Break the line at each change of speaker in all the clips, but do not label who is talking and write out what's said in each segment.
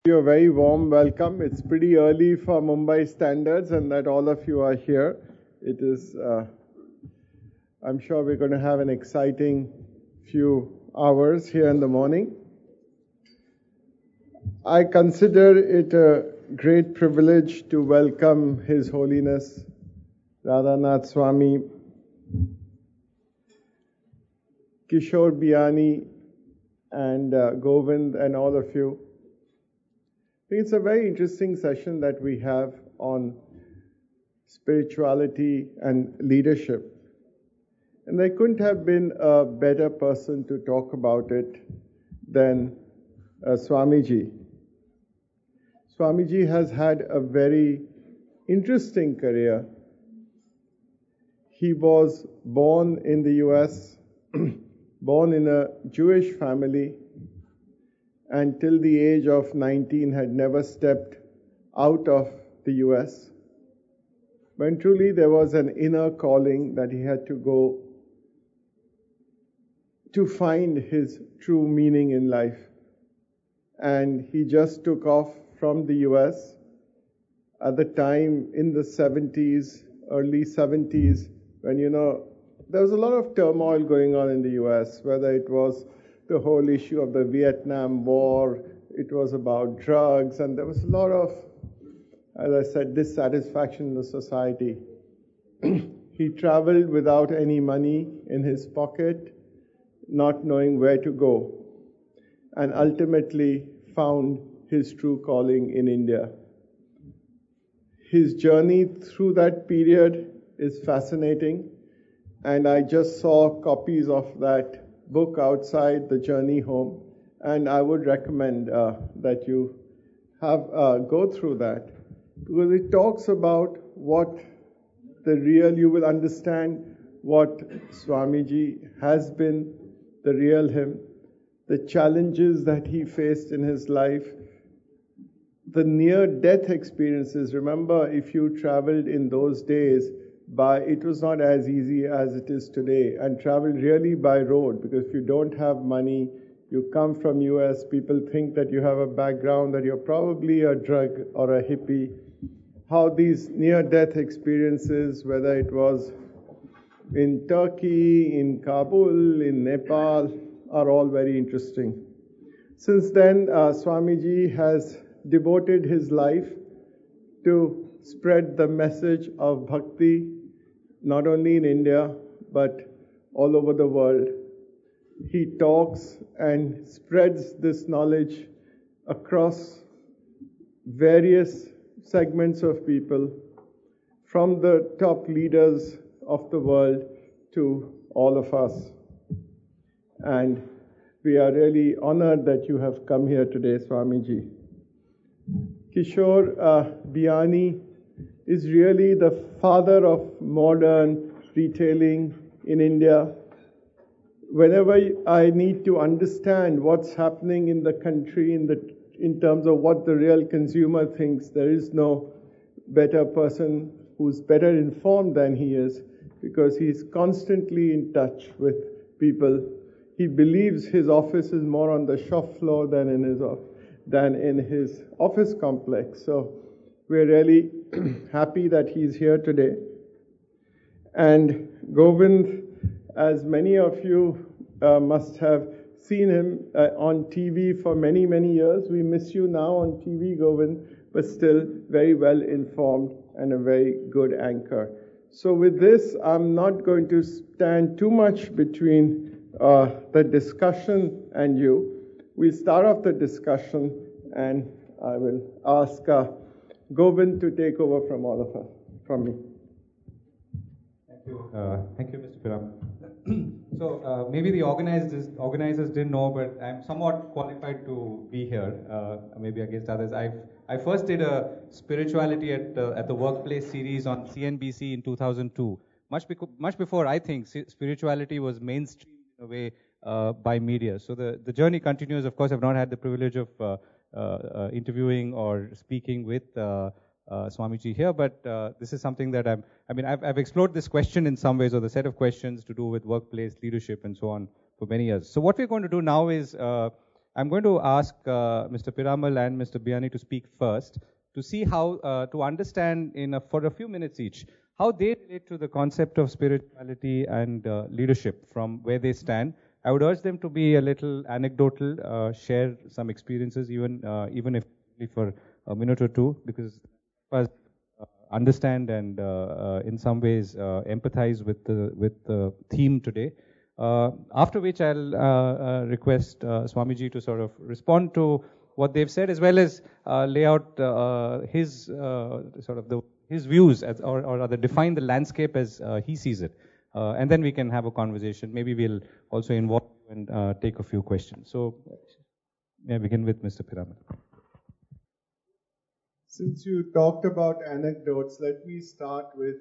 You a very warm welcome. It's pretty early for Mumbai standards, and that all of you are here. It is, I'm sure we're going to have an exciting few hours here in the morning. I consider it a great privilege to welcome His Holiness Radhanath Swami Kishore Biyani and Govind and all of you. I think it's a very interesting session that we have on spirituality and leadership. And there couldn't have been a better person to talk about it than Swamiji. Swamiji has had a very interesting career. He was born in the US, born in a Jewish family, and till the age of 19 had never stepped out of the US. When truly there was an inner calling that he had to go to find his true meaning in life. And he just took off from the US at the time in the 70s, early 70s, when, there was a lot of turmoil going on in the US, whether it was the whole issue of the Vietnam War, it was about drugs, and there was a lot of, as I said, dissatisfaction in the society. He traveled without any money in his pocket, not knowing where to go, and ultimately found his true calling in India. His journey through that period is fascinating, and I just saw copies of that book outside, The Journey Home, and I would recommend that you have go through that, because it talks about what you will understand what Swamiji has been, the real him, the challenges that he faced in his life, the near-death experiences. Remember, if you traveled in those days, it was not as easy as it is today, and traveled really by road, because if you don't have money, you come from US, people think that you have a background, that you're probably a drug or a hippie. How these near-death experiences, whether it was in Turkey, in Kabul, in Nepal, are all very interesting. Since then, Swamiji has devoted his life to spread the message of bhakti, not only in India, but all over the world. He talks and spreads this knowledge across various segments of people, from the top leaders of the world to all of us. And we are really honored that you have come here today, Swamiji. Kishore Biyani is really the father of modern retailing in India. Whenever I need to understand what's happening in the country in terms of what the real consumer thinks, there is no better person who's better informed than he is, because he's constantly in touch with people. He believes his office is more on the shop floor than in his office complex. So we're really happy that he's here today. And Govind, as many of you must have seen him on TV for many, many years. We miss you now on TV, Govind, but still very well informed and a very good anchor. So with this, I'm not going to stand too much between the discussion and you. We'll start off the discussion, and I will ask Govind to take over from me.
Thank you, Mr. Piram. So maybe the organizers didn't know, but I'm somewhat qualified to be here, maybe against others. I first did a spirituality at the workplace series on CNBC in 2002. Much before, I think, spirituality was mainstream in a way by media. So the journey continues. Of course, I've not had the privilege of interviewing or speaking with Swamiji here, but this is something that I've explored this question in some ways, or the set of questions to do with workplace leadership and so on, for many years. So what we're going to do now is I'm going to ask Mr. Piramal and Mr. Biyani to speak first to see how, to understand for a few minutes each, how they relate to the concept of spirituality and leadership from where they stand. I would urge them to be a little anecdotal, share some experiences, even if only for a minute or two, because first, understand and in some ways empathize with the theme today. After which I'll request Swamiji to sort of respond to what they've said, as well as lay out his his views, or rather define the landscape as he sees it, and then we can have a conversation. Maybe we'll also involve you and take a few questions. So, may I begin with Mr. Piramal?
Since you talked about anecdotes, let me start with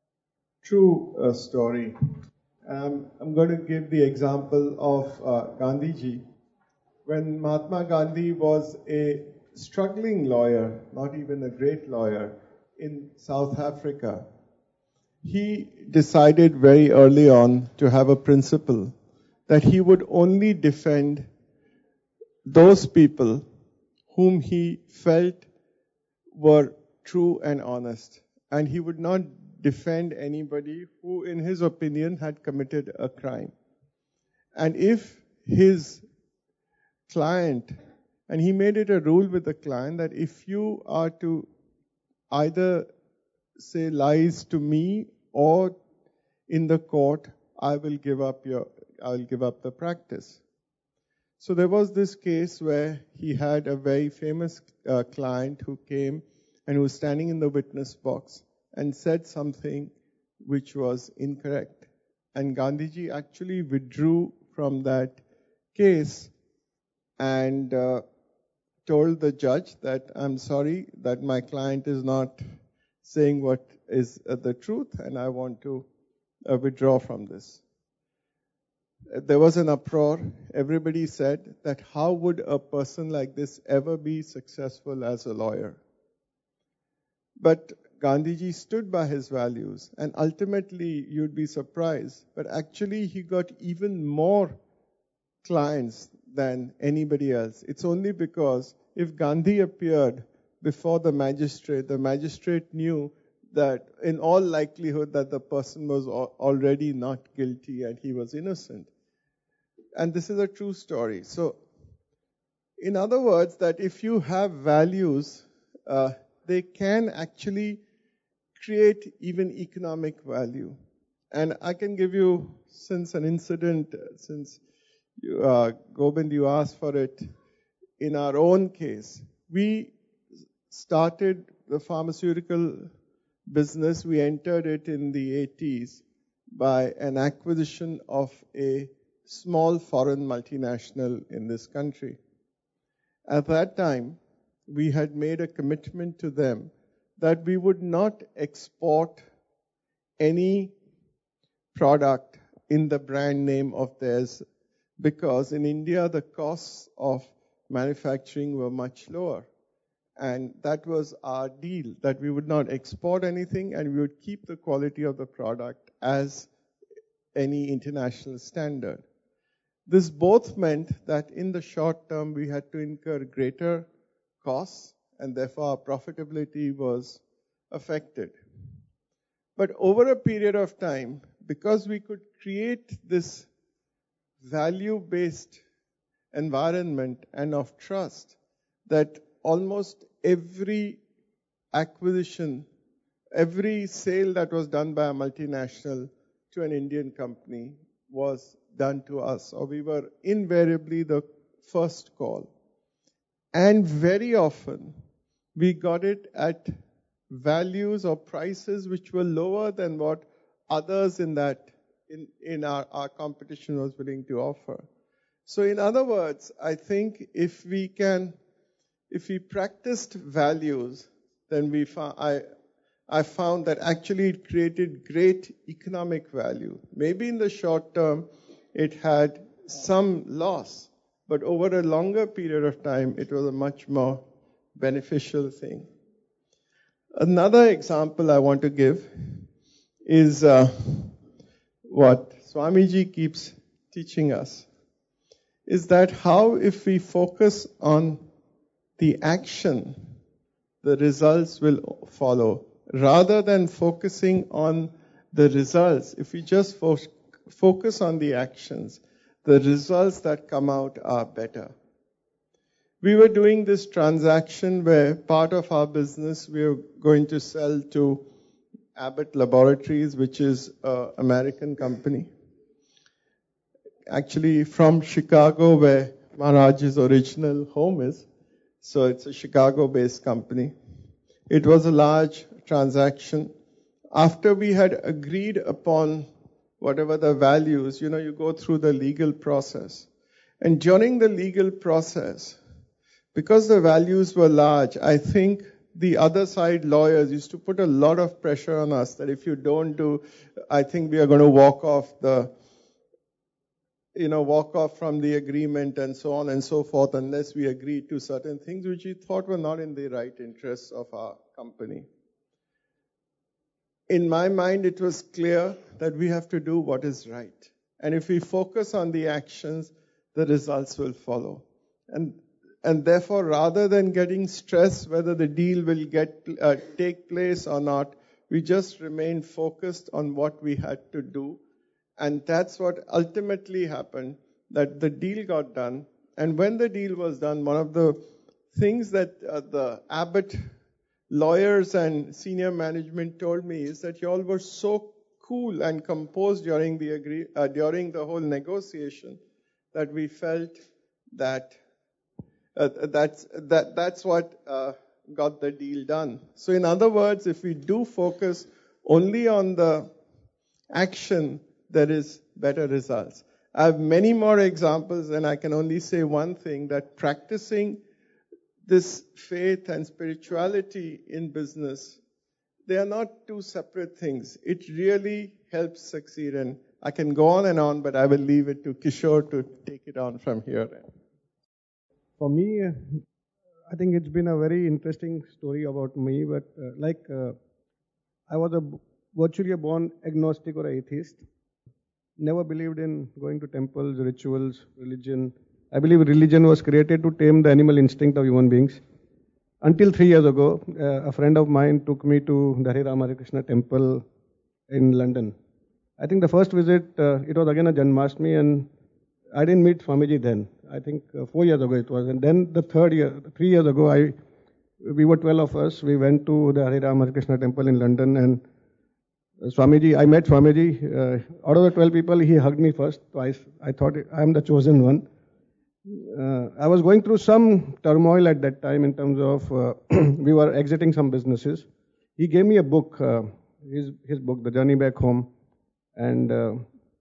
true story. I'm going to give the example of Gandhiji. When Mahatma Gandhi was a struggling lawyer, not even a great lawyer, in South Africa, he decided very early on to have a principle that he would only defend those people whom he felt were true and honest. And he would not defend anybody who, in his opinion, had committed a crime. And if his client, and he made it a rule with the client that if you are to either say lies to me or in the court, I will give up the practice. So there was this case where he had a very famous client who came and who was standing in the witness box and said something which was incorrect. And Gandhiji actually withdrew from that case and told the judge that I'm sorry that my client is not saying what is the truth, and I want to withdraw from this. There was an uproar. Everybody said that how would a person like this ever be successful as a lawyer? But Gandhiji stood by his values, and ultimately you'd be surprised, but actually he got even more clients than anybody else. It's only because if Gandhi appeared before the magistrate knew that in all likelihood that the person was already not guilty and he was innocent. And this is a true story. So, in other words, that if you have values, they can actually create even economic value. And I can give you, since an incident, since Gobind, you asked for it, in our own case, we started the pharmaceutical business. We entered it in the 80s by an acquisition of a small foreign multinational in this country. At that time, we had made a commitment to them that we would not export any product in the brand name of theirs, because in India the costs of manufacturing were much lower. And that was our deal, that we would not export anything and we would keep the quality of the product as any international standard. This both meant that in the short term we had to incur greater costs and therefore our profitability was affected. But over a period of time, because we could create this value-based environment and of trust, that almost every acquisition, every sale that was done by a multinational to an Indian company was done to us, or we were invariably the first call. And very often, we got it at values or prices which were lower than what others in our competition was willing to offer. So in other words, I think if we practiced values, then I found that actually it created great economic value. Maybe in the short term, it had some loss, but over a longer period of time, it was a much more beneficial thing. Another example I want to give is what Swamiji keeps teaching us, is that how if we focus on the action, the results will follow. Rather than focusing on the results, if we just focus on the actions, the results that come out are better. We were doing this transaction where part of our business we were going to sell to Abbott Laboratories, which is an American company. Actually from Chicago, where Maharaj's original home is. So it's a Chicago-based company. It was a large transaction. After we had agreed upon whatever the values, you go through the legal process. And during the legal process, because the values were large, I think the other side lawyers used to put a lot of pressure on us that if you don't do, I think we are going to walk off from the agreement and so on and so forth unless we agree to certain things which we thought were not in the right interests of our company. In my mind, it was clear that we have to do what is right. And if we focus on the actions, the results will follow. And therefore, rather than getting stressed whether the deal will take place or not, we just remained focused on what we had to do. And that's what ultimately happened, that the deal got done. And when the deal was done, one of the things that the Abbott lawyers and senior management told me is that you all were so cool and composed during the whole negotiation that we felt that that's what got the deal done. So in other words, if we do focus only on the action, there is better results. I have many more examples, and I can only say one thing, that practicing this faith and spirituality in business, they are not two separate things. It really helps succeed. And I can go on and on, but I will leave it to Kishore to take it on from here.
For me, I think it's been a very interesting story about me, but I was virtually a born agnostic or atheist. Never believed in going to temples, rituals, religion. I believe religion was created to tame the animal instinct of human beings. Until 3 years ago, a friend of mine took me to the Hare Rama Hare Krishna temple in London. I think the first visit, it was again a Janmashtami, and I didn't meet Swamiji then. I think 4 years ago it was. And then the 3 years ago, we were 12 of us. We went to the Hare Rama Hare Krishna temple in London, and I met Swamiji. Out of the 12 people, he hugged me first. So I thought I am the chosen one. I was going through some turmoil at that time in terms of we were exiting some businesses. He gave me a book, his book, The Journey Back Home, and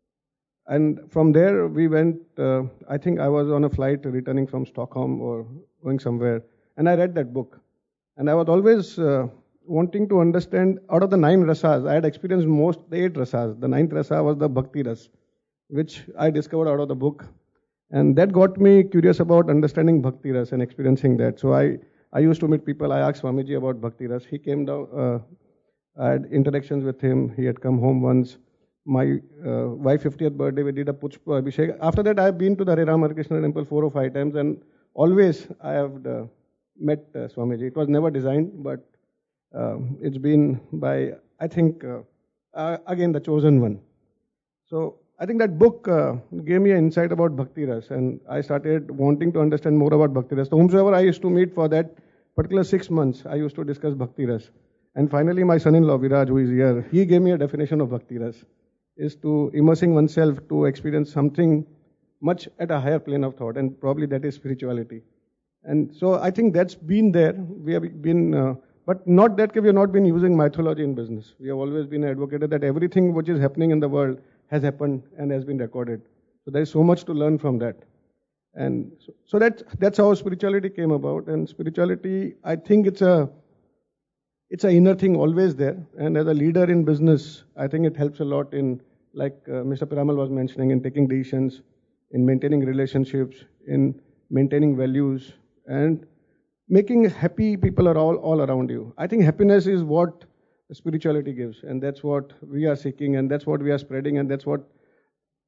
from there we went. I think I was on a flight returning from Stockholm or going somewhere, and I read that book, and I was always wanting to understand, out of the 9 rasas, I had experienced the 8 rasas. The 9th rasa was the bhakti ras, which I discovered out of the book. And that got me curious about understanding bhakti ras and experiencing that. So I used to meet people. I asked Swamiji about bhakti ras. He came down. I had interactions with him. He had come home once. My wife's 50th birthday, we did a Pushpa Abhishek. After that, I have been to the Hare Rama Hare Krishna temple 4 or 5 times, and always I have met Swamiji. It was never designed, but it's been by, I think, again, the chosen one. So I think that book gave me an insight about Bhakti Ras, and I started wanting to understand more about Bhakti Ras. So whomsoever I used to meet for that particular 6 months, I used to discuss Bhakti Ras. And finally, my son-in-law, Viraj, who is here, he gave me a definition of Bhakti Ras, is to immersing oneself to experience something much at a higher plane of thought, and probably that is spirituality. And so I think that's been there. We have been... But not that we have not been using mythology in business. We have always been advocated that everything which is happening in the world has happened and has been recorded. So there is so much to learn from that. And so that's how spirituality came about. And spirituality, I think it's a inner thing always there. And as a leader in business, I think it helps a lot in, like Mr. Piramal was mentioning, in taking decisions, in maintaining relationships, in maintaining values, and making happy people are all around you. I think happiness is what spirituality gives, and that's what we are seeking, and that's what we are spreading, and that's what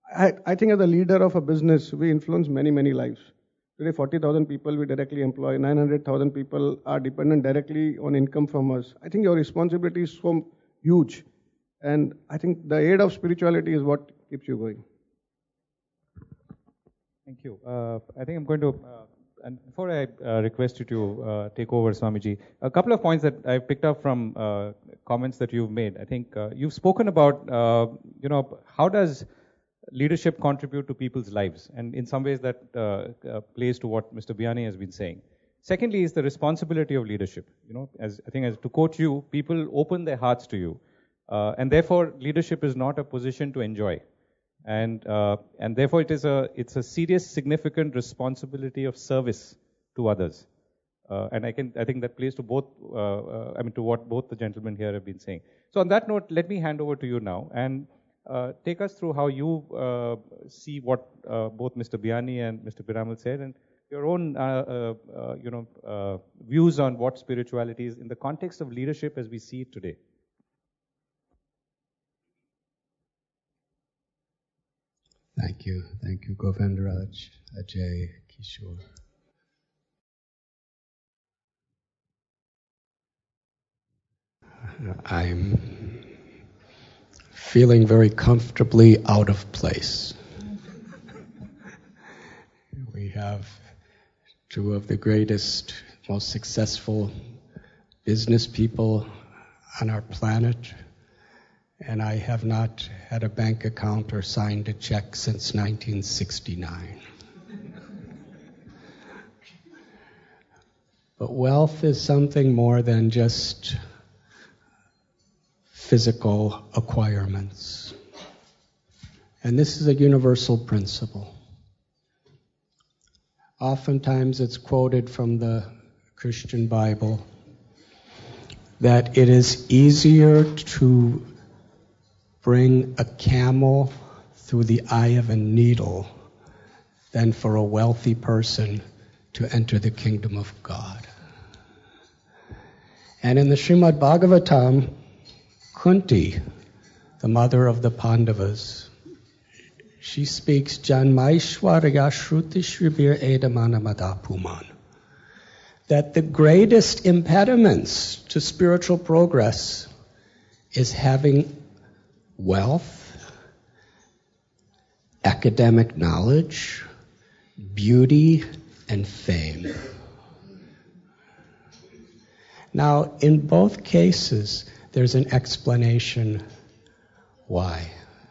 I think as a leader of a business, we influence many, many lives. Today, 40,000 people we directly employ, 900,000 people are dependent directly on income from us. I think your responsibility is so huge. And I think the aid of spirituality is what keeps you going.
Thank you. I think I'm going to, and before I request you to take over, Swamiji, a couple of points that I picked up from comments that you've made. I think you've spoken about, how does leadership contribute to people's lives? And in some ways that plays to what Mr. Biyani has been saying. Secondly is the responsibility of leadership. As to quote you, people open their hearts to you. And therefore, leadership is not a position to enjoy. And therefore, it's a serious, significant responsibility of service to others. And I think that plays to both, to what both the gentlemen here have been saying. So on that note, let me hand over to you now and take us through how you see what both Mr. Biyani and Mr. Piramal said, and your own, views on what spirituality is in the context of leadership as we see it today.
Thank you, Govindaraj, Ajay, Kishore. I'm feeling very comfortably out of place. We have two of the greatest, most successful business people on our planet, and I have not had a bank account or signed a check since 1969. But wealth is something more than just physical acquirements. And this is a universal principle. Oftentimes it's quoted from the Christian Bible that it is easier to bring a camel through the eye of a needle than for a wealthy person to enter the kingdom of God. And in the Srimad Bhagavatam, Kunti, the mother of the Pandavas, she speaks Janmaishwarya Shruti Shribir Edamana Madapuman, that the greatest impediments to spiritual progress is having wealth, academic knowledge, beauty, and fame. Now, in both cases, there's an explanation why.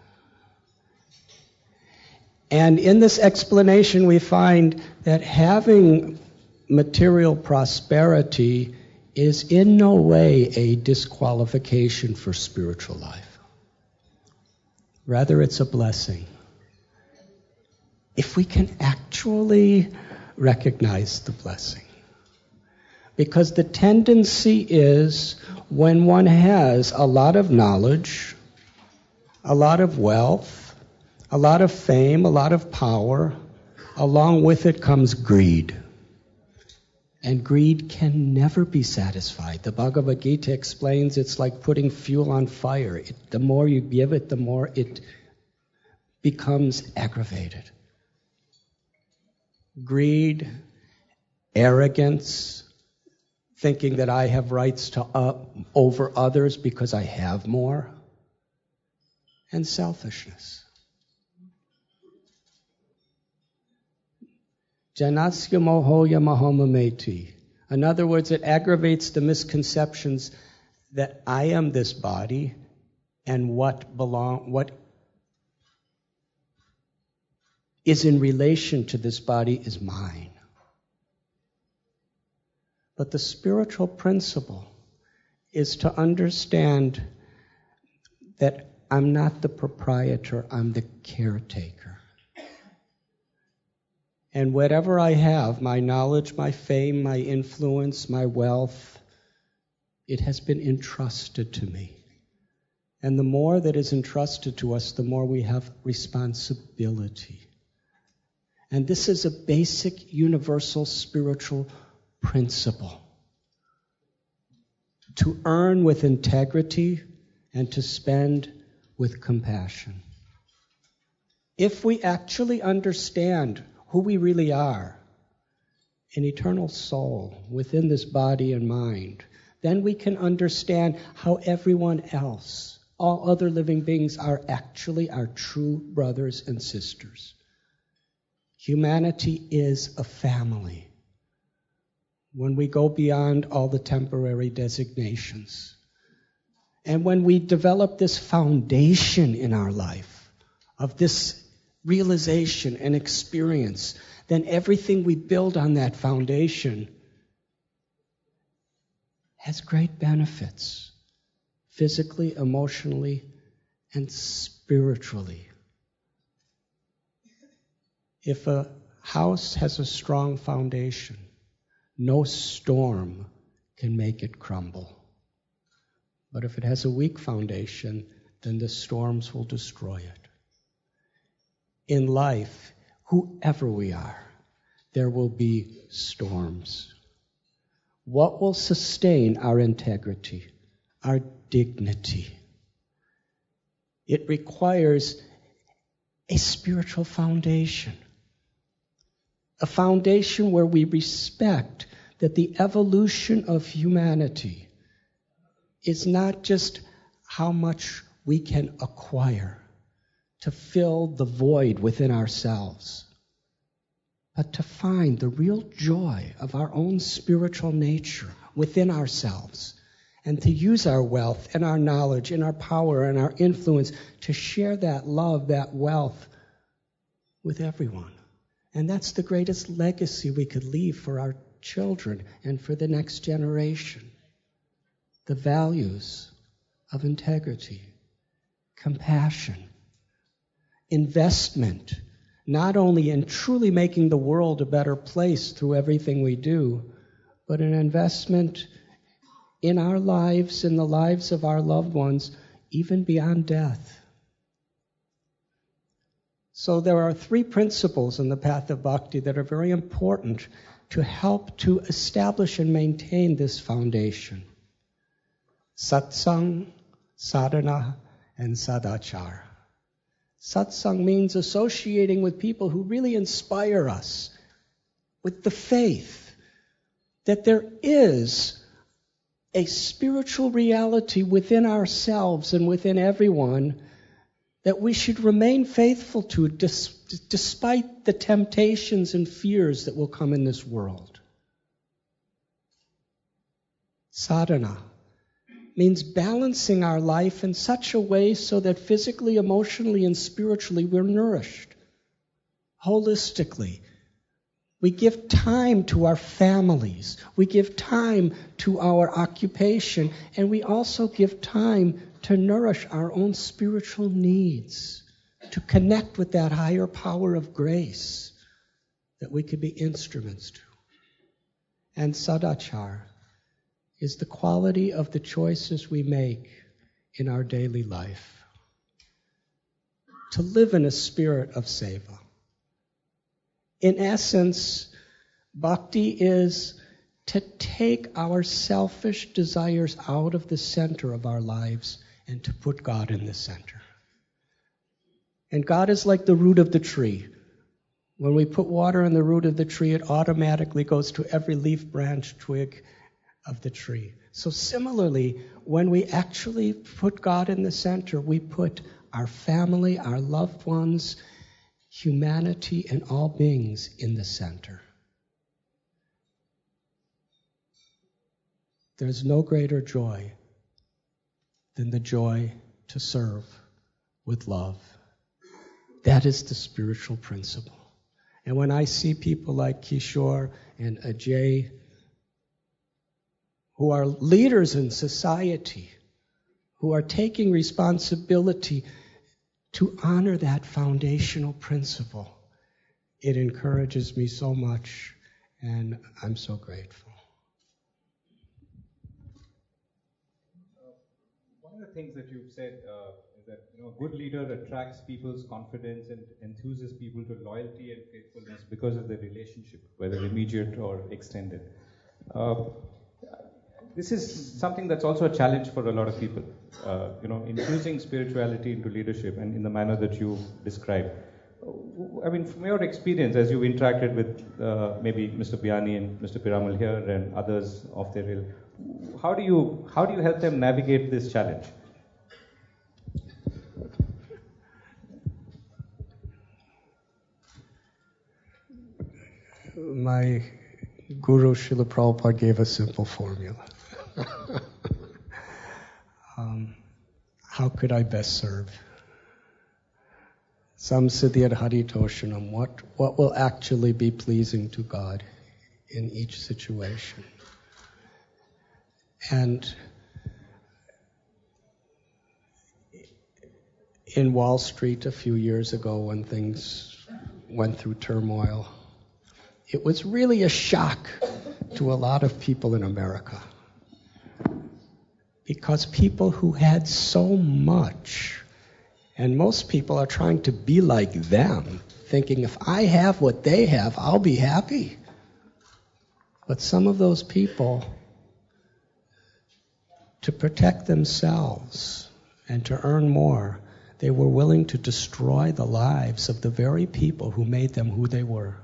And in this explanation, we find that having material prosperity is in no way a disqualification for spiritual life. Rather, it's a blessing. If we can actually recognize the blessing. Because the tendency is when one has a lot of knowledge, a lot of wealth, a lot of fame, a lot of power, along with it comes greed. And greed can never be satisfied. The Bhagavad Gita explains it's like putting fuel on fire. The more you give it, the more it becomes aggravated. Greed, arrogance, thinking that I have rights to over others because I have more, and selfishness. Janasya mohoya mahomameti. In other words, it aggravates the misconceptions that I am this body and what is in relation to this body is mine. But the spiritual principle is to understand that I'm not the proprietor, I'm the caretaker. And whatever I have, my knowledge, my fame, my influence, my wealth, it has been entrusted to me. And the more that is entrusted to us, the more we have responsibility. And this is a basic, universal spiritual principle. To earn with integrity and to spend with compassion. If we actually understand who we really are, an eternal soul within this body and mind, then we can understand how everyone else, all other living beings, are actually our true brothers and sisters. Humanity is a family. When we go beyond all the temporary designations, and when we develop this foundation in our life of this realization and experience, then everything we build on that foundation has great benefits, physically, emotionally, and spiritually. If a house has a strong foundation, no storm can make it crumble. But if it has a weak foundation, then the storms will destroy it. In life, whoever we are, there will be storms. What will sustain our integrity, our dignity? It requires a spiritual foundation. A foundation where we respect that the evolution of humanity is not just how much we can acquire to fill the void within ourselves, but to find the real joy of our own spiritual nature within ourselves, and to use our wealth and our knowledge and our power and our influence to share that love, that wealth with everyone. And that's the greatest legacy we could leave for our children and for the next generation. The values of integrity, compassion, investment, not only in truly making the world a better place through everything we do, but an investment in our lives, in the lives of our loved ones, even beyond death. So there are 3 principles in the path of bhakti that are very important to help to establish and maintain this foundation. Satsang, sadhana, and sadachar. Satsang means associating with people who really inspire us with the faith that there is a spiritual reality within ourselves and within everyone that we should remain faithful to despite the temptations and fears that will come in this world. Sadhana means balancing our life in such a way so that physically, emotionally, and spiritually we're nourished. Holistically, we give time to our families, we give time to our occupation, and we also give time to nourish our own spiritual needs, to connect with that higher power of grace that we could be instruments to. And sadachar is the quality of the choices we make in our daily life. To live in a spirit of seva. In essence, bhakti is to take our selfish desires out of the center of our lives and to put God in the center. And God is like the root of the tree. When we put water in the root of the tree, it automatically goes to every leaf, branch, twig of the tree. So similarly, when we actually put God in the center, we put our family, our loved ones, humanity, and all beings in the center. There's no greater joy than the joy to serve with love. That is the spiritual principle. And when I see people like Kishore and Ajay, who are leaders in society, who are taking responsibility to honor that foundational principle, it encourages me so much, and I'm so grateful.
One of the things that you've said is that a good leader attracts people's confidence and enthuses people to loyalty and faithfulness because of the relationship, whether immediate or extended. This is something that's also a challenge for a lot of people, infusing spirituality into leadership and in the manner that you described. I mean, from your experience, as you've interacted with maybe Mr. Biyani and Mr. Piramal here and others of their ilk, how do you help them navigate this challenge?
My Guru Srila Prabhupada gave a simple formula. How could I best serve? Samsiddhyat Haritoshanam. What will actually be pleasing to God in each situation? And in Wall Street a few years ago, when things went through turmoil, it was really a shock to a lot of people in America. Because people who had so much, and most people are trying to be like them, thinking if I have what they have, I'll be happy. But some of those people, to protect themselves and to earn more, they were willing to destroy the lives of the very people who made them who they were.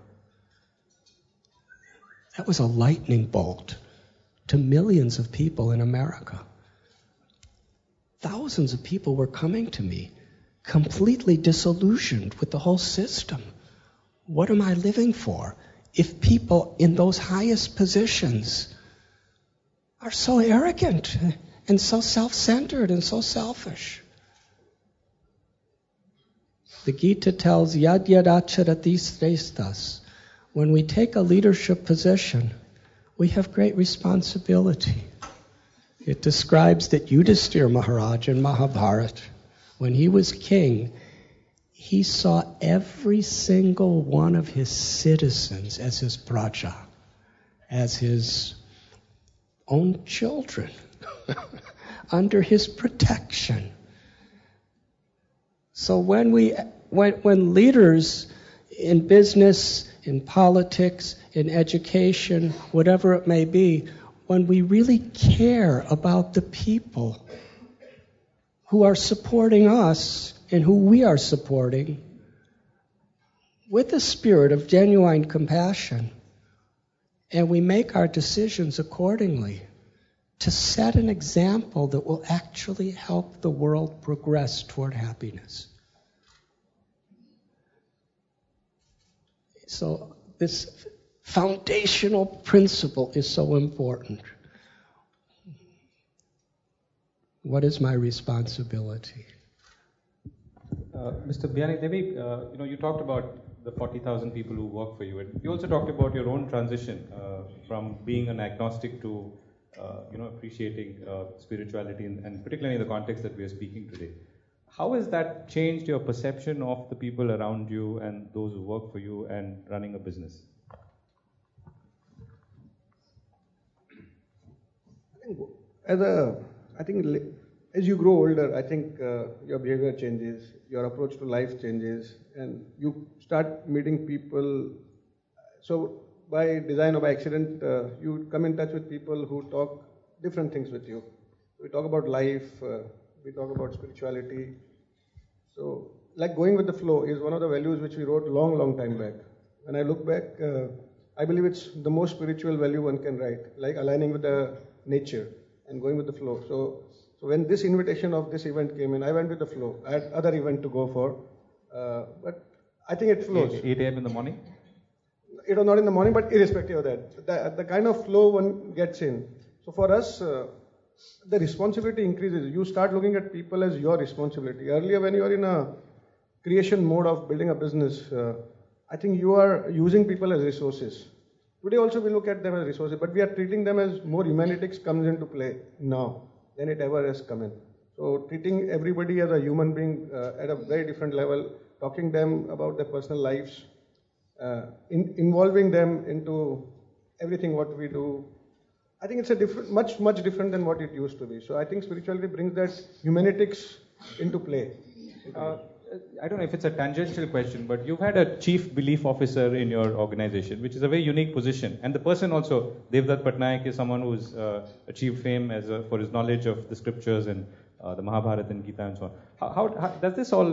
That was a lightning bolt to millions of people in America. Thousands of people were coming to me, completely disillusioned with the whole system. What am I living for if people in those highest positions are so arrogant and so self-centered and so selfish? The Gita tells, Yad yad acharati srestas. When we take a leadership position, we have great responsibility. It describes that Yudhisthira Maharaj in Mahabharata, when he was king, he saw every single one of his citizens as his praja, as his own children, under his protection. So when leaders in business, in politics, in education, whatever it may be, when we really care about the people who are supporting us and who we are supporting, with a spirit of genuine compassion, and we make our decisions accordingly to set an example that will actually help the world progress toward happiness. So this foundational principle is so important. What is my responsibility?
Mr. Biyani Devi, you talked about the 40,000 people who work for you, and you also talked about your own transition from being an agnostic to, appreciating spirituality, and particularly in the context that we are speaking today. How has that changed your perception of the people around you and those who work for you and running a business?
I think as you grow older, I think your behavior changes, your approach to life changes, and you start meeting people. So by design or by accident, you come in touch with people who talk different things with you. We talk about life, we talk about spirituality. So like going with the flow is one of the values which we wrote long time back. When I look back, I believe it's the most spiritual value one can write, like aligning with the nature and going with the flow. So when this invitation of this event came in, I went with the flow. I had other event to go for, but I think it flows.
8 a.m. in the morning?
It was not in the morning, but irrespective of that, the kind of flow one gets in. So for us, the responsibility increases. You start looking at people as your responsibility. Earlier, when you are in a creation mode of building a business, I think you are using people as resources. Today also we look at them as resources, but we are treating them as more humanitics comes into play now than it ever has come in. So treating everybody as a human being at a very different level, talking them about their personal lives, involving them into everything what we do. I think it's a much different than what it used to be. So I think spirituality brings that humanitics into play.
I don't know if it's a tangential question, but you've had a chief belief officer in your organization, which is a very unique position. And the person also, Devdutt Patnaik, is someone who's achieved fame for his knowledge of the scriptures and the Mahabharata and Gita and so on. How does this all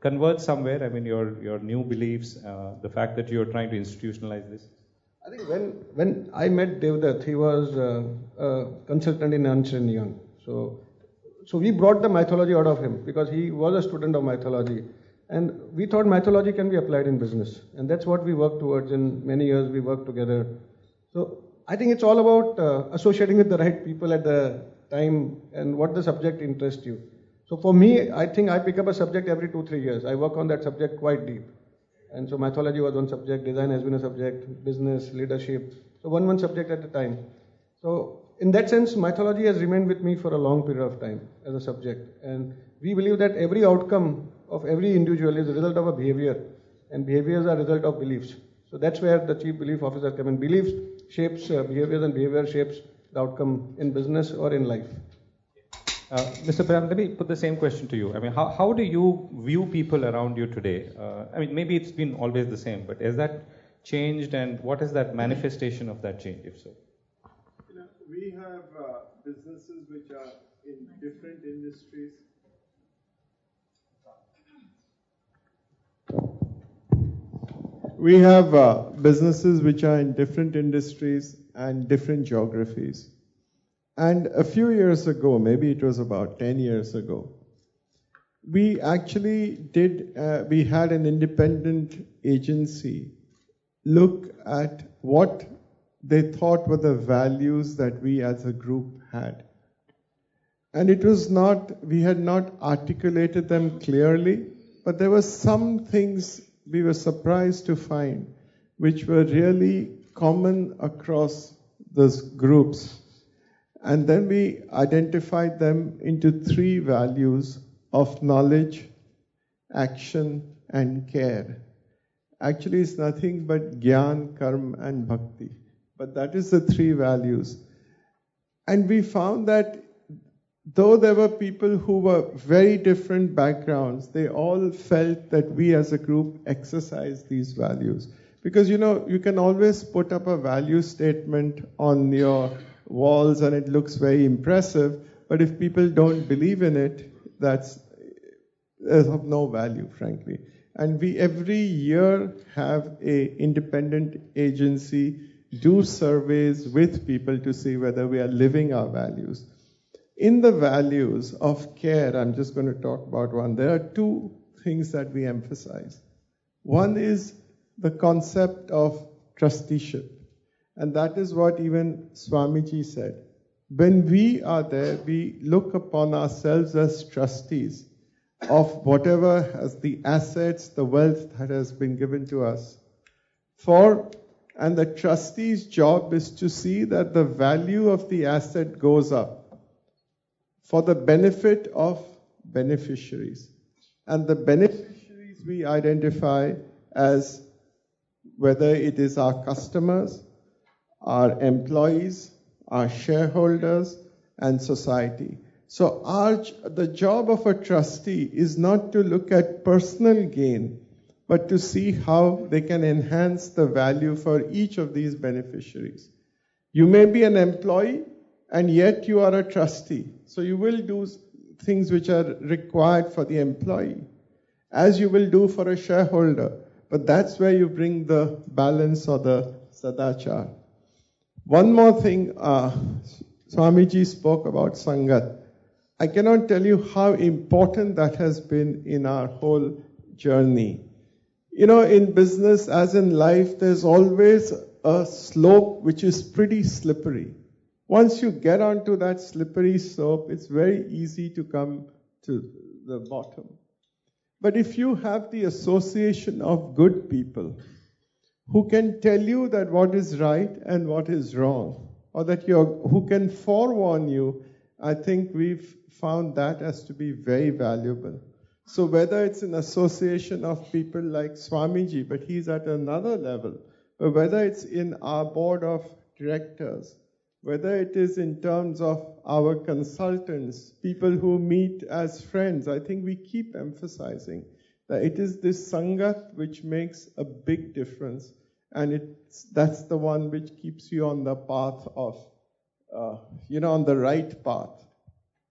converge somewhere? I mean, your new beliefs, the fact that you're trying to institutionalize this.
I think when I met Devdutt, he was a consultant in Ernst & Young. So we brought the mythology out of him because he was a student of mythology. And we thought mythology can be applied in business. And that's what we worked towards. In many years, we worked together. So I think it's all about associating with the right people at the time and what the subject interests you. So for me, I think I pick up a subject every 2-3 years. I work on that subject quite deep. And so mythology was one subject, design has been a subject, business, leadership. So one subject at a time. So in that sense, mythology has remained with me for a long period of time as a subject. And we believe that every outcome of every individual is a result of a behavior. And behaviors are a result of beliefs. So that's where the chief belief officer comes in. Beliefs shapes behaviors and behavior shapes the outcome in business or in life.
Mr. Pram, let me put the same question to you. I mean, how do you view people around you today? I mean, maybe it's been always the same, but has that changed, and what is that manifestation of that change, if so?
We have businesses which are in different industries. We have businesses which are in different industries and different geographies. And a few years ago, maybe it was about 10 years ago, we actually we had an independent agency look at what they thought were the values that we as a group had. And it was not, we had not articulated them clearly, but there were some things we were surprised to find which were really common across those groups. And then we identified them into 3 values of knowledge, action, and care. Actually, it's nothing but Gyan, Karma, and Bhakti. But that is the 3 values. And we found that though there were people who were very different backgrounds, they all felt that we as a group exercised these values. Because, you can always put up a value statement on your walls and it looks very impressive, but if people don't believe in it, that's of no value, frankly. And we every year have an independent agency do surveys with people to see whether we are living our values. In the values of care, I'm just going to talk about one. There are 2 things that we emphasize. One is the concept of trusteeship. And that is what even Swamiji said. When we are there, we look upon ourselves as trustees of whatever has the assets, the wealth that has been given to us. And the trustee's job is to see that the value of the asset goes up for the benefit of beneficiaries. And the beneficiaries we identify as whether it is our customers, our employees, our shareholders, and society. So the job of a trustee is not to look at personal gain, but to see how they can enhance the value for each of these beneficiaries. You may be an employee, and yet you are a trustee. So you will do things which are required for the employee, as you will do for a shareholder. But that's where you bring the balance or the sadachar. One more thing, Swamiji spoke about Sangat. I cannot tell you how important that has been in our whole journey. In business as in life, there's always a slope which is pretty slippery. Once you get onto that slippery slope, it's very easy to come to the bottom. But if you have the association of good people who can tell you that what is right and what is wrong, or that who can forewarn you, I think we've found that as to be very valuable. So whether it's an association of people like Swamiji, but he's at another level, or whether it's in our board of directors, whether it is in terms of our consultants, people who meet as friends, I think we keep emphasizing that it is this Sangat which makes a big difference. And that's the one which keeps you on the path of, on the right path.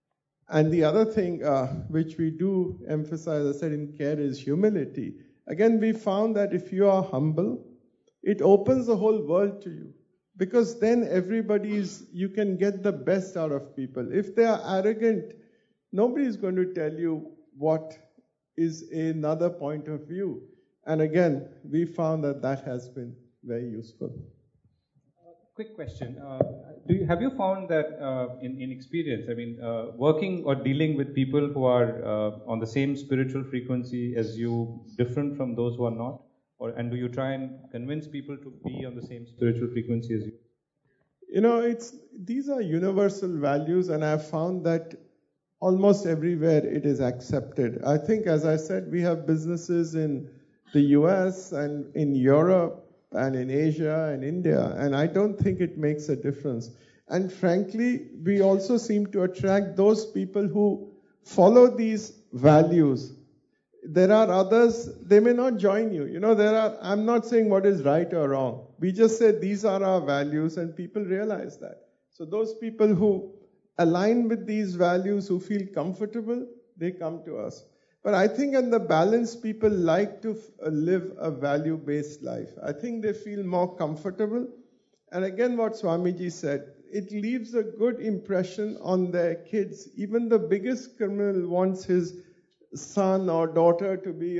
And the other thing which we do emphasize, I said in care, is humility. Again, we found that if you are humble, it opens the whole world to you. Because then you can get the best out of people. If they are arrogant, nobody is going to tell you what is another point of view. And again, we found that has been very useful.
Quick question. Have you found that in experience, working or dealing with people who are on the same spiritual frequency as you, different from those who are not? And do you try and convince people to be on the same spiritual frequency as you?
These are universal values, and I've found that almost everywhere it is accepted. I think, as I said, we have businesses in the US and in Europe and in Asia and India, and I don't think it makes a difference. And frankly, we also seem to attract those people who follow these values. There are others, they may not join you. I'm not saying what is right or wrong. We just say these are our values, and people realize that. So those people who align with these values, who feel comfortable, they come to us. But I think in the balance, people like to live a value-based life. I think they feel more comfortable. And again, what Swamiji said, it leaves a good impression on their kids. Even the biggest criminal wants his son or daughter to be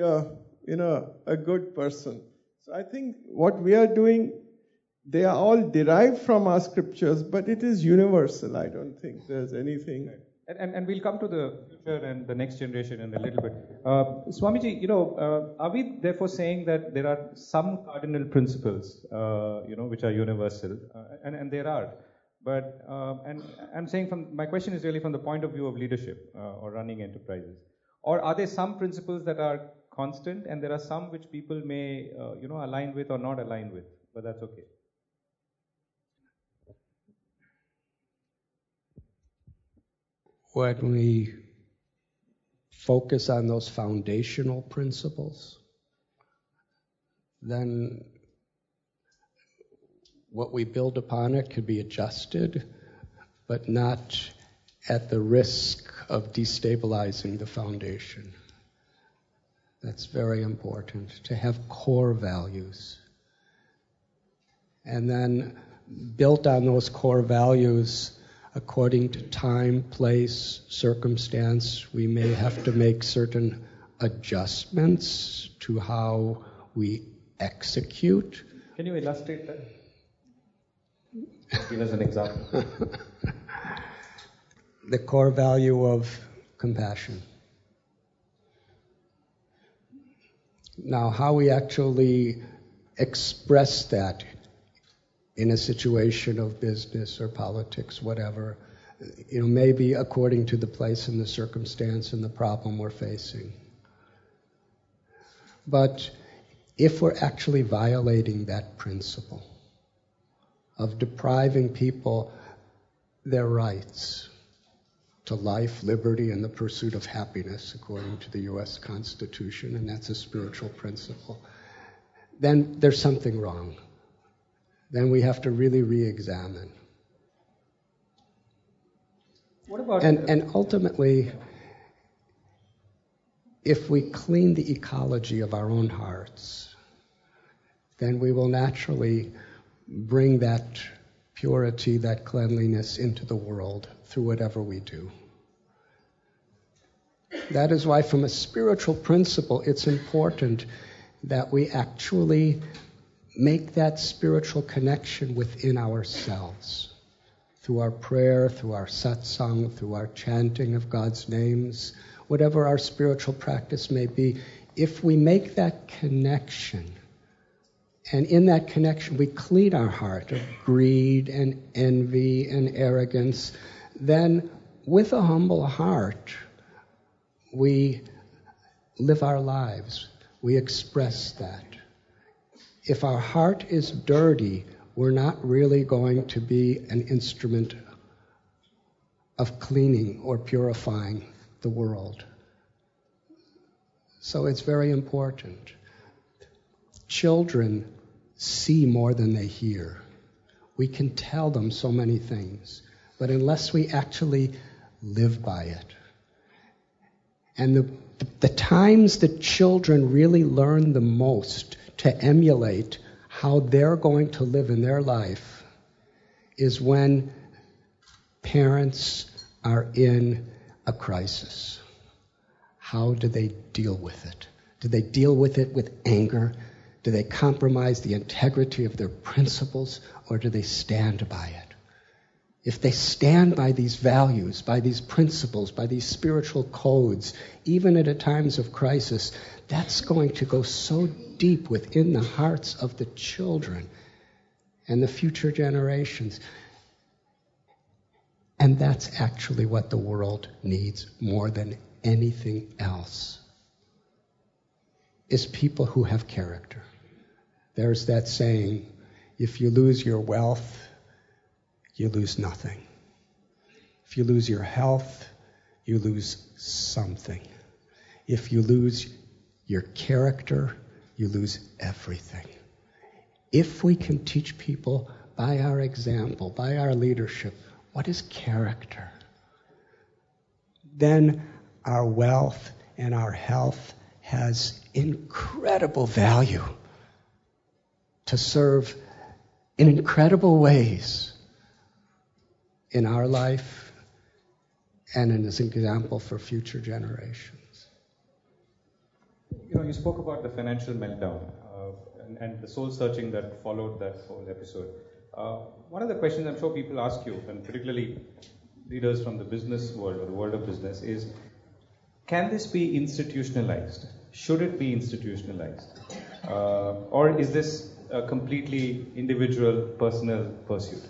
a good person. So I think what we are doing, they are all derived from our scriptures, but it is universal. I don't think there's anything.
Right. And we'll come to the future and the next generation in a little bit. Swamiji, are we therefore saying that there are some cardinal principles, which are universal, and there are. But and I'm saying my question is really from the point of view of leadership or running enterprises. Or are there some principles that are constant, and there are some which people may, align with or not align with, but that's okay?
When we focus on those foundational principles, then what we build upon it could be adjusted, but not at the risk of destabilizing the foundation. That's very important, to have core values. And then, built on those core values, according to time, place, circumstance, we may have to make certain adjustments to how we execute.
Can you illustrate that? Give us an example.
The core value of compassion. Now, how we actually express that in a situation of business or politics, whatever, maybe according to the place and the circumstance and the problem we're facing. But if we're actually violating that principle of depriving people their rights to life, liberty, and the pursuit of happiness, according to the U.S. Constitution, and that's a spiritual principle, then there's something wrong. Then we have to really re-examine.
What about...
And ultimately, if we clean the ecology of our own hearts, then we will naturally bring that purity, that cleanliness into the world through whatever we do. That is why, from a spiritual principle, it's important that we actually make that spiritual connection within ourselves. Through our prayer, through our satsang, through our chanting of God's names, whatever our spiritual practice may be, if we make that connection, and in that connection we clean our heart of greed and envy and arrogance, then with a humble heart, we live our lives. We express that. If our heart is dirty, we're not really going to be an instrument of cleaning or purifying the world. So it's very important. Children see more than they hear. We can tell them so many things, but unless we actually live by it, And the times that children really learn the most to emulate how they're going to live in their life is when parents are in a crisis. How do they deal with it? Do they deal with it with anger? Do they compromise the integrity of their principles, or do they stand by it? If they stand by these values, by these principles, by these spiritual codes, even at times of crisis, that's going to go so deep within the hearts of the children and the future generations. And that's actually what the world needs more than anything else, is people who have character. There's that saying, if you lose your wealth, you lose nothing. If you lose your health, you lose something. If you lose your character, you lose everything. If we can teach people by our example, by our leadership, what is character, then our wealth and our health has incredible value to serve in incredible ways in our life and as an example for future generations.
You spoke about the financial meltdown and the soul searching that followed that whole episode. One of the questions I'm sure people ask you, and particularly leaders from the business world or the world of business, is, can this be institutionalized? Should it be institutionalized? Or is this a completely individual, personal pursuit?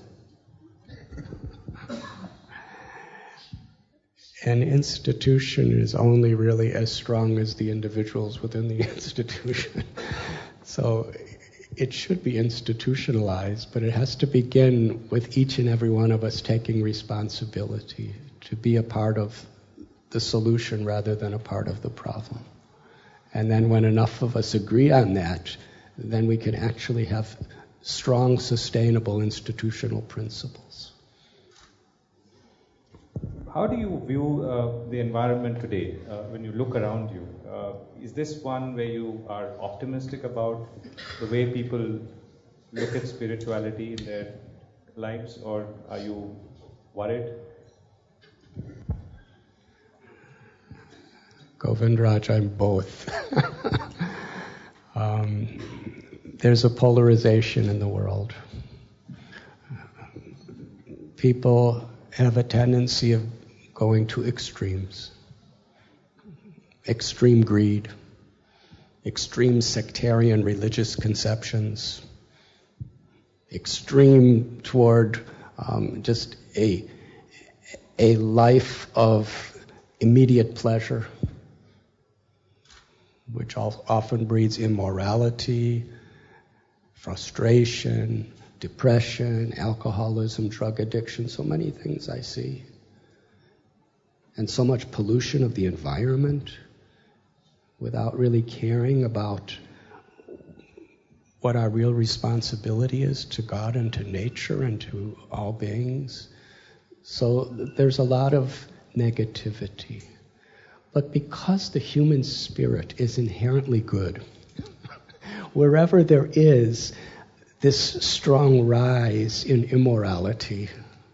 An institution is only really as strong as the individuals within the institution. So it should be institutionalized, but it has to begin with each and every one of us taking responsibility to be a part of the solution rather than a part of the problem. And then when enough of us agree on that, then we can actually have strong, sustainable institutional principles.
How do you view the environment today when you look around you? Is this one where you are optimistic about the way people look at spirituality in their lives, or are you worried?
Govindraj, I'm both. There's a polarization in the world. People have a tendency of going to extremes. Extreme greed, extreme sectarian religious conceptions, extreme toward just a life of immediate pleasure, which often breeds immorality, frustration, depression, alcoholism, drug addiction, so many things I see. And so much pollution of the environment without really caring about what our real responsibility is to God and to nature and to all beings. So there's a lot of negativity. But because the human spirit is inherently good, wherever there is this strong rise in immorality,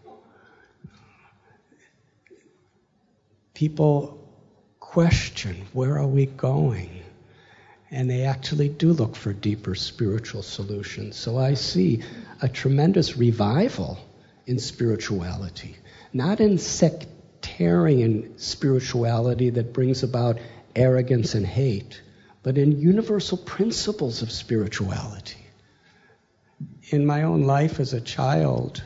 people question, where are we going? And they actually do look for deeper spiritual solutions. So I see a tremendous revival in spirituality, not in sectarian spirituality that brings about arrogance and hate, but in universal principles of spirituality. In my own life as a child,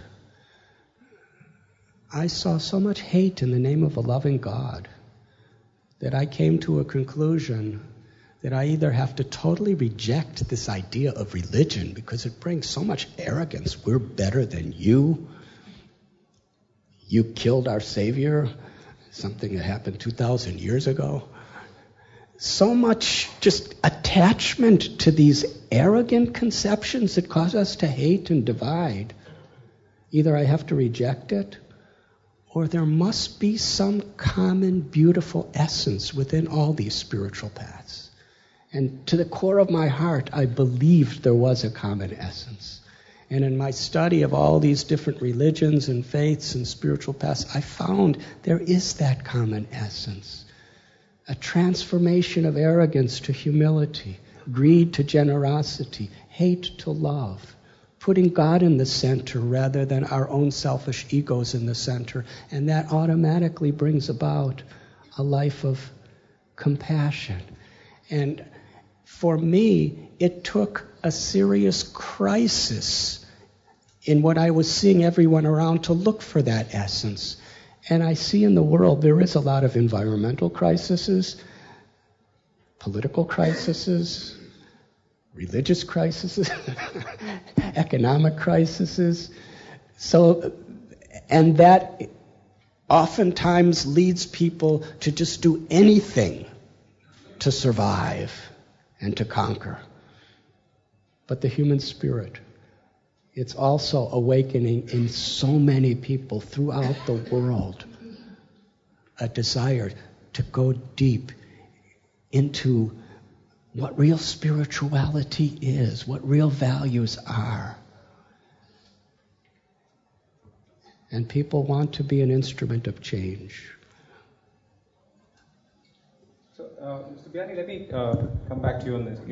I saw so much hate in the name of a loving God that I came to a conclusion that I either have to totally reject this idea of religion because it brings so much arrogance. We're better than you. You killed our Savior, something that happened 2,000 years ago. So much just attachment to these arrogant conceptions that cause us to hate and divide. Either I have to reject it, or there must be some common, beautiful essence within all these spiritual paths. And to the core of my heart, I believed there was a common essence. And in my study of all these different religions and faiths and spiritual paths, I found there is that common essence. A transformation of arrogance to humility, greed to generosity, hate to love, putting God in the center rather than our own selfish egos in the center. And that automatically brings about a life of compassion. And for me, it took a serious crisis in what I was seeing everyone around to look for that essence. And I see in the world there is a lot of environmental crises, political crises, religious crises, economic crises. So, and that oftentimes leads people to just do anything to survive and to conquer. But the human spirit, it's also awakening in so many people throughout the world a desire to go deep into what real spirituality is, what real values are. And people want to be an instrument of change.
So, Mr. Biyani, let me come back to you on this.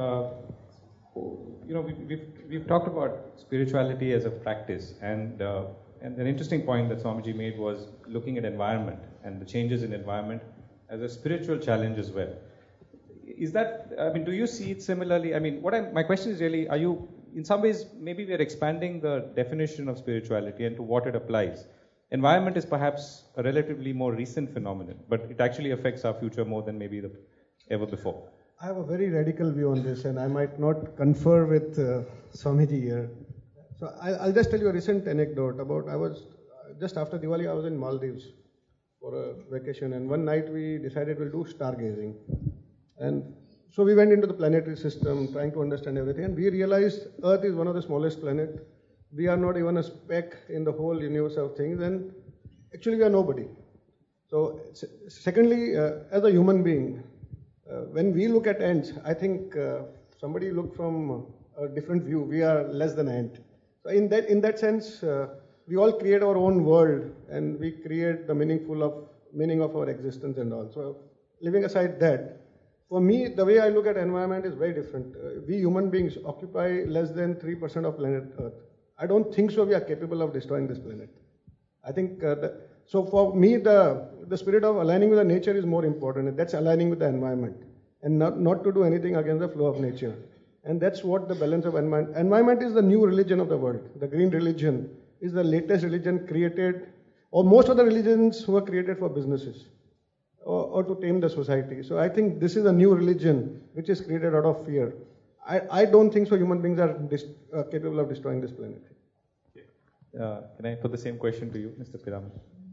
We've talked about spirituality as a practice, and an interesting point that Swamiji made was looking at environment and the changes in environment as a spiritual challenge as well. Is that, do you see it similarly? My question is really, are you, in some ways, maybe we are expanding the definition of spirituality and to what it applies. Environment is perhaps a relatively more recent phenomenon, but it actually affects our future more than maybe ever before.
I have a very radical view on this, and I might not confer with Swamiji here. So I'll just tell you a recent anecdote about, just after Diwali, I was in Maldives for a vacation, and one night we decided we'll do stargazing. And so we went into the planetary system, trying to understand everything, and we realized Earth is one of the smallest planets. We are not even a speck in the whole universe of things, and actually we are nobody. So secondly, as a human being, when we look at ants, I think somebody looked from a different view. We are less than ant. So in that sense, we all create our own world, and we create the meaning of our existence and all. So leaving aside that, for me, the way I look at environment is very different. We human beings occupy less than 3% of planet Earth. I don't think so we are capable of destroying this planet. I think, so for me, the spirit of aligning with the nature is more important, and that's aligning with the environment, and not to do anything against the flow of nature. And that's what the balance of environment. Environment is the new religion of the world. The green religion is the latest religion created, or most of the religions were created for businesses, or to tame the society. So I think this is a new religion which is created out of fear. I don't think so human beings are capable of destroying this planet.
Can I put the same question to you, Mr. Piramal?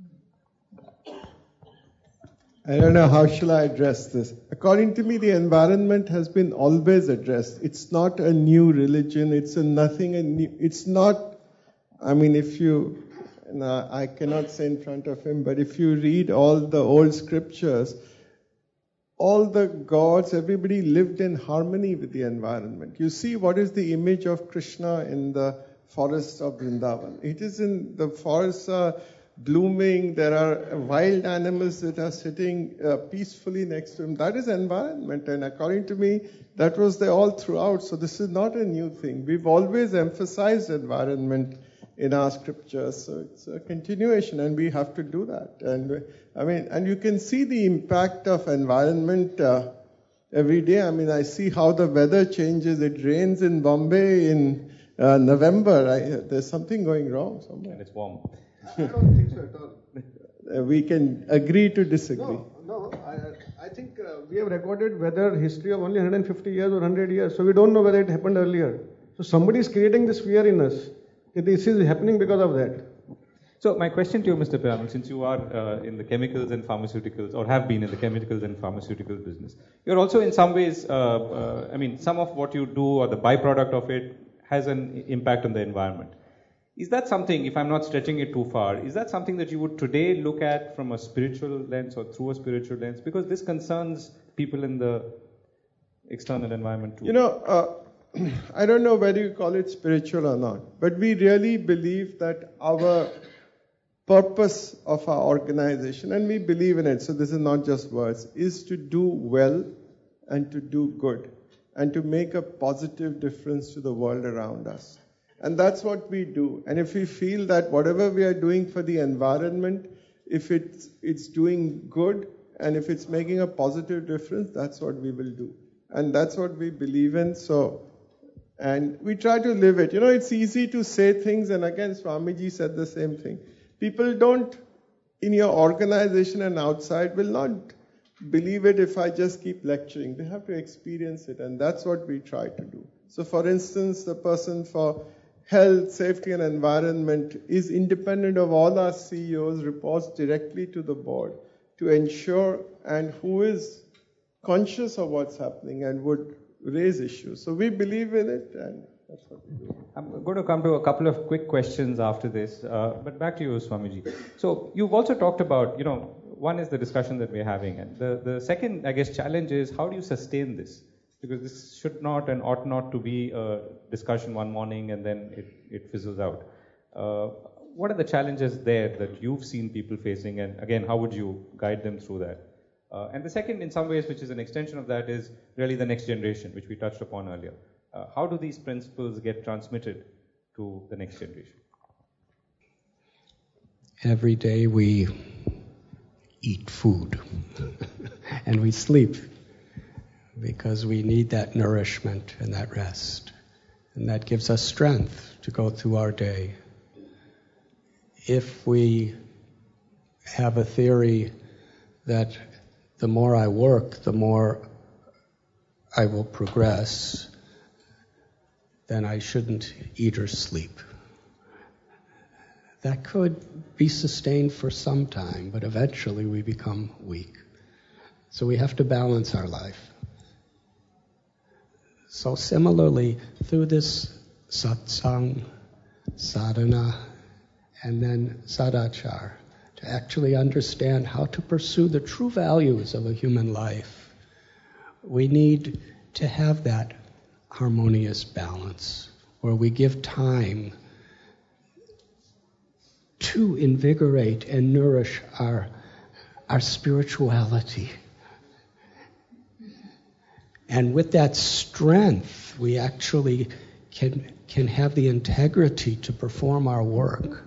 I don't know how shall I address this. According to me, the environment has been always addressed. It's not a new religion. It's it's not, if you, I cannot say in front of him, but if you read all the old scriptures, all the gods, everybody lived in harmony with the environment. You see what is the image of Krishna in the forests of Vrindavan. It is in the forests blooming, there are wild animals that are sitting peacefully next to him. That is environment, and according to me, that was there all throughout. So this is not a new thing. We've always emphasized environment in our scriptures, so it's a continuation, and we have to do that. And you can see the impact of environment every day. I see how the weather changes. It rains in Bombay in November. There's something going wrong somewhere.
And it's warm.
I don't think so at all.
We can agree to disagree.
No, I think we have recorded weather history of only 150 years or 100 years, so we don't know whether it happened earlier. So somebody is creating this fear in us. This is happening because of that.
So my question to you, Mr. Piramal, since you are in the chemicals and pharmaceuticals, or have been in the chemicals and pharmaceutical business, you're also in some ways, some of what you do or the byproduct of it has an impact on the environment. Is that something, if I'm not stretching it too far, is that something that you would today look at from a spiritual lens or through a spiritual lens? Because this concerns people in the external environment too.
I don't know whether you call it spiritual or not, but we really believe that our purpose of our organization, and we believe in it, so this is not just words, is to do well and to do good and to make a positive difference to the world around us. And that's what we do. And if we feel that whatever we are doing for the environment, if it's doing good and if it's making a positive difference, that's what we will do. And that's what we believe in. And we try to live it. It's easy to say things, and again, Swamiji said the same thing. People don't, in your organization and outside, will not believe it if I just keep lecturing. They have to experience it, and that's what we try to do. So, for instance, the person for health, safety, and environment is independent of all our CEOs, reports directly to the board to ensure, and who is conscious of what's happening and would raise issues. So we believe in it, and that's what we do.
I'm going to come to a couple of quick questions after this, but back to you, Swamiji. So you've also talked about, one is the discussion that we're having, and the second, I guess, challenge is how do you sustain this? Because this should not and ought not to be a discussion one morning and then it fizzles out. What are the challenges there that you've seen people facing, and again, how would you guide them through that? And the second, in some ways, which is an extension of that, is really the next generation, which we touched upon earlier. How do these principles get transmitted to the next generation?
Every day we eat food and we sleep because we need that nourishment and that rest. And that gives us strength to go through our day. If we have a theory that the more I work, the more I will progress, then I shouldn't eat or sleep. That could be sustained for some time, but eventually we become weak. So we have to balance our life. So similarly, through this satsang, sadhana, and then sadachar, to actually understand how to pursue the true values of a human life, we need to have that harmonious balance where we give time to invigorate and nourish our spirituality. And with that strength, we actually can have the integrity to perform our work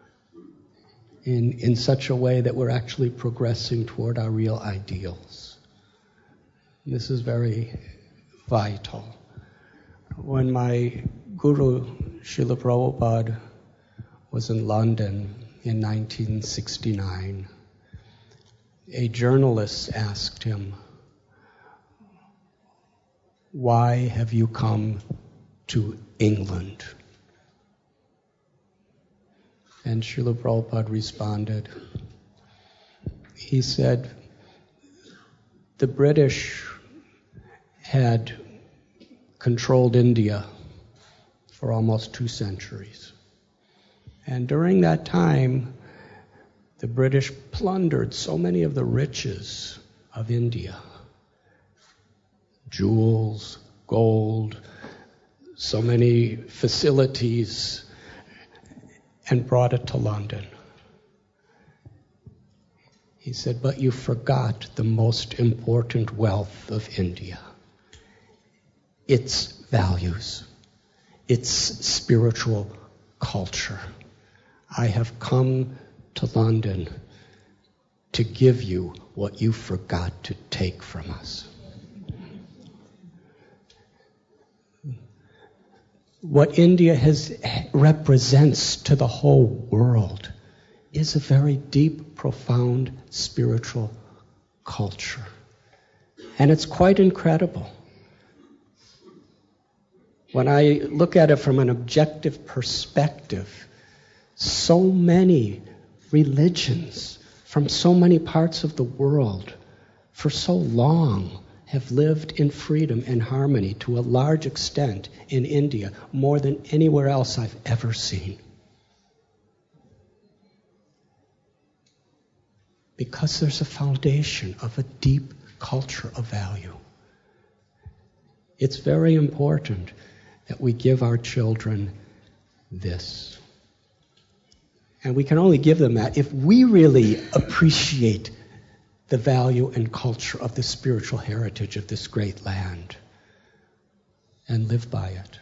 in such a way that we're actually progressing toward our real ideals. This is very vital. When my guru, Srila Prabhupada, was in London in 1969, a journalist asked him, "Why have you come to England?" And Srila Prabhupada responded, he said, the British had controlled India for almost 2 centuries. And during that time, the British plundered so many of the riches of India. Jewels, gold, so many facilities, and brought it to London. He said, but you forgot the most important wealth of India. Its values, its spiritual culture. I have come to London to give you what you forgot to take from us. What India represents to the whole world is a very deep, profound spiritual culture. And it's quite incredible. When I look at it from an objective perspective, so many religions from so many parts of the world for so long have lived in freedom and harmony to a large extent in India, more than anywhere else I've ever seen. because there's a foundation of a deep culture of value. It's very important that we give our children this. And we can only give them that if we really appreciate the value and culture of the spiritual heritage of this great land and live by it.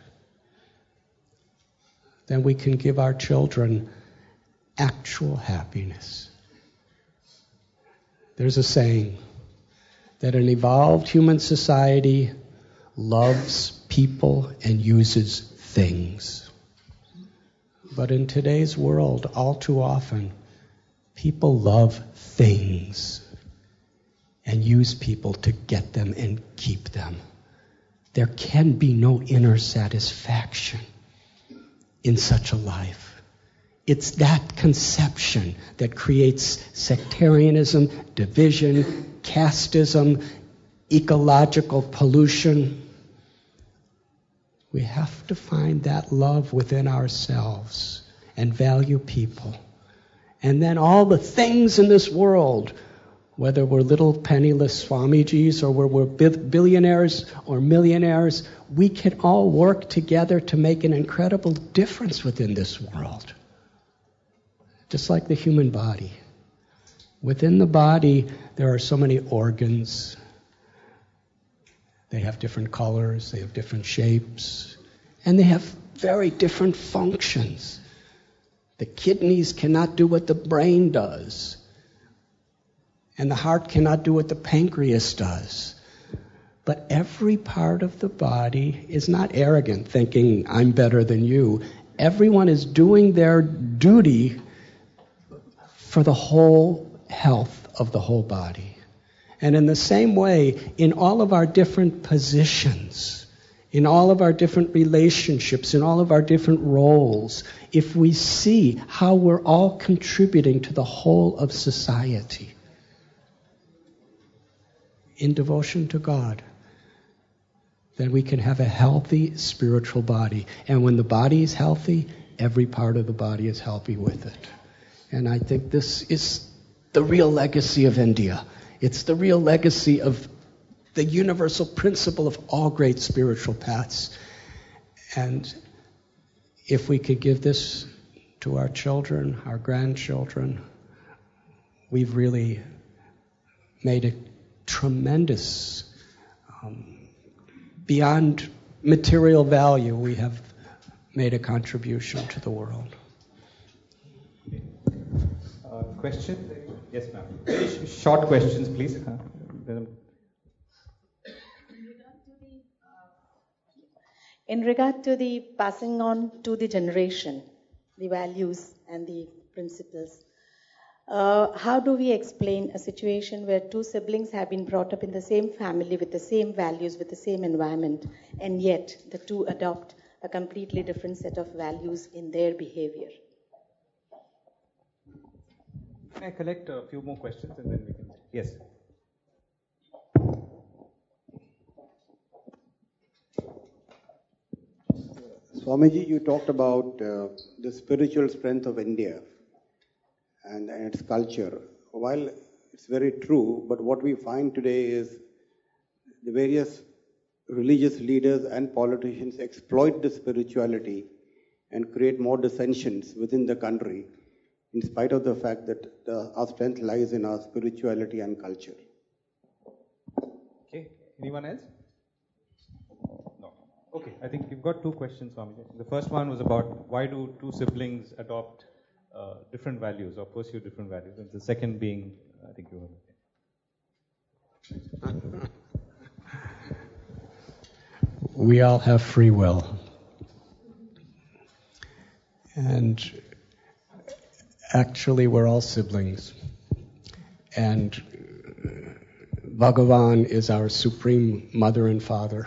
Then we can give our children actual happiness. There's a saying that an evolved human society loves people and uses things. But in today's world, all too often, people love things and use people to get them and keep them. There can be no inner satisfaction in such a life. It's that conception that creates sectarianism, division, casteism, ecological pollution. We have to find that love within ourselves and value people. And then all the things in this world, whether we're little penniless Swamijis or we're billionaires or millionaires, we can all work together to make an incredible difference within this world. Just like the human body. Within the body, there are so many organs. They have different colors, they have different shapes, and they have very different functions. The kidneys cannot do what the brain does, and the heart cannot do what the pancreas does. But every part of the body is not arrogant, thinking, I'm better than you. Everyone is doing their duty for the whole health of the whole body. And in the same way, in all of our different positions, in all of our different relationships, in all of our different roles, if we see how we're all contributing to the whole of society in devotion to God, then we can have a healthy spiritual body. And when the body is healthy, every part of the body is healthy with it. And I think this is the real legacy of India. It's the real legacy of the universal principle of all great spiritual paths. And if we could give this to our children, our grandchildren, we've really made a tremendous, beyond material value, we have made a contribution to the world.
Question? Yes, ma'am. Very short questions, please.
In regard to the passing on to the generation, the values and the principles, how do we explain a situation where two siblings have been brought up in the same family with the same values, with the same environment, and yet the two adopt a completely different set of values in their behavior?
Can I collect a few more questions and then we can... Yes.
Swamiji, you talked about the spiritual strength of India and its culture. While it's very true, but what we find today is the various religious leaders and politicians exploit the spirituality and create more dissensions within the country, in spite of the fact that our strength lies in our spirituality and culture.
Okay. Anyone else? No. Okay. I think you've got two questions, Swamiji. The first one was about why do two siblings adopt different values or pursue different values, and the second being, I think you were...
We all have free will. And actually, we're all siblings. And Bhagavan is our supreme mother and father.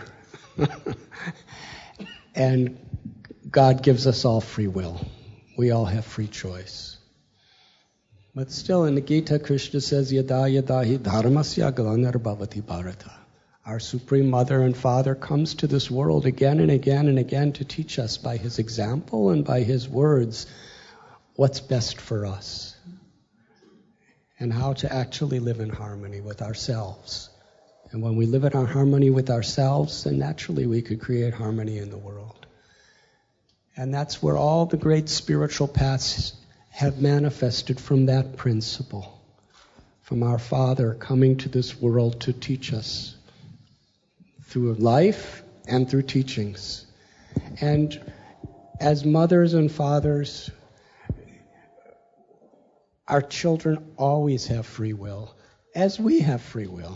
And God gives us all free will. We all have free choice. But still, in the Gita, Krishna says, Yada yada hi dharmasya glanarbhavati bharata. Our supreme mother and father comes to this world again and again and again to teach us by his example and by his words what's best for us. and how to actually live in harmony with ourselves. And when we live in our harmony with ourselves, then naturally we could create harmony in the world. And that's where all the great spiritual paths have manifested, from that principle, from our Father coming to this world to teach us through life and through teachings. And as mothers and fathers, our children always have free will, as we have free will.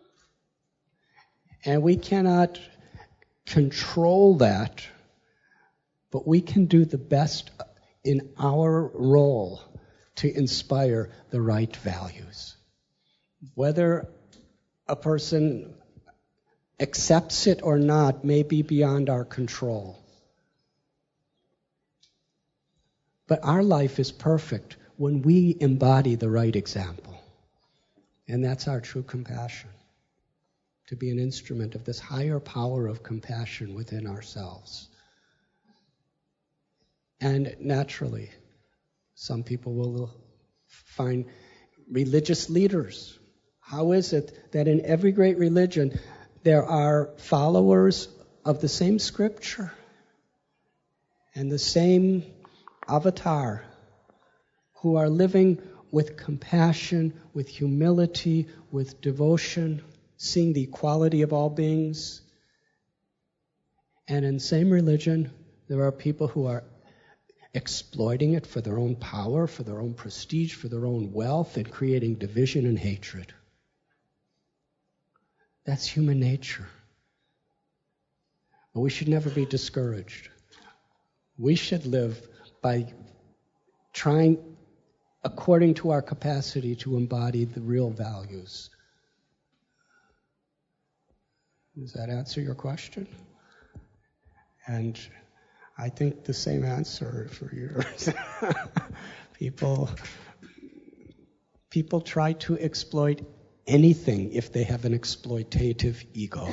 And we cannot control that, but we can do the best in our role to inspire the right values. Whether a person accepts it or not may be beyond our control. But our life is perfect when we embody the right example. And that's our true compassion, to be an instrument of this higher power of compassion within ourselves. And naturally, some people will find religious leaders. How is it that in every great religion there are followers of the same scripture and the same avatar who are living with compassion, with humility, with devotion, seeing the equality of all beings? And in the same religion, there are people who are exploiting it for their own power, for their own prestige, for their own wealth, and creating division and hatred. That's human nature. But we should never be discouraged. We should live by trying, according to our capacity, to embody the real values. Does that answer your question? And I think the same answer for yours. People try to exploit anything if they have an exploitative ego.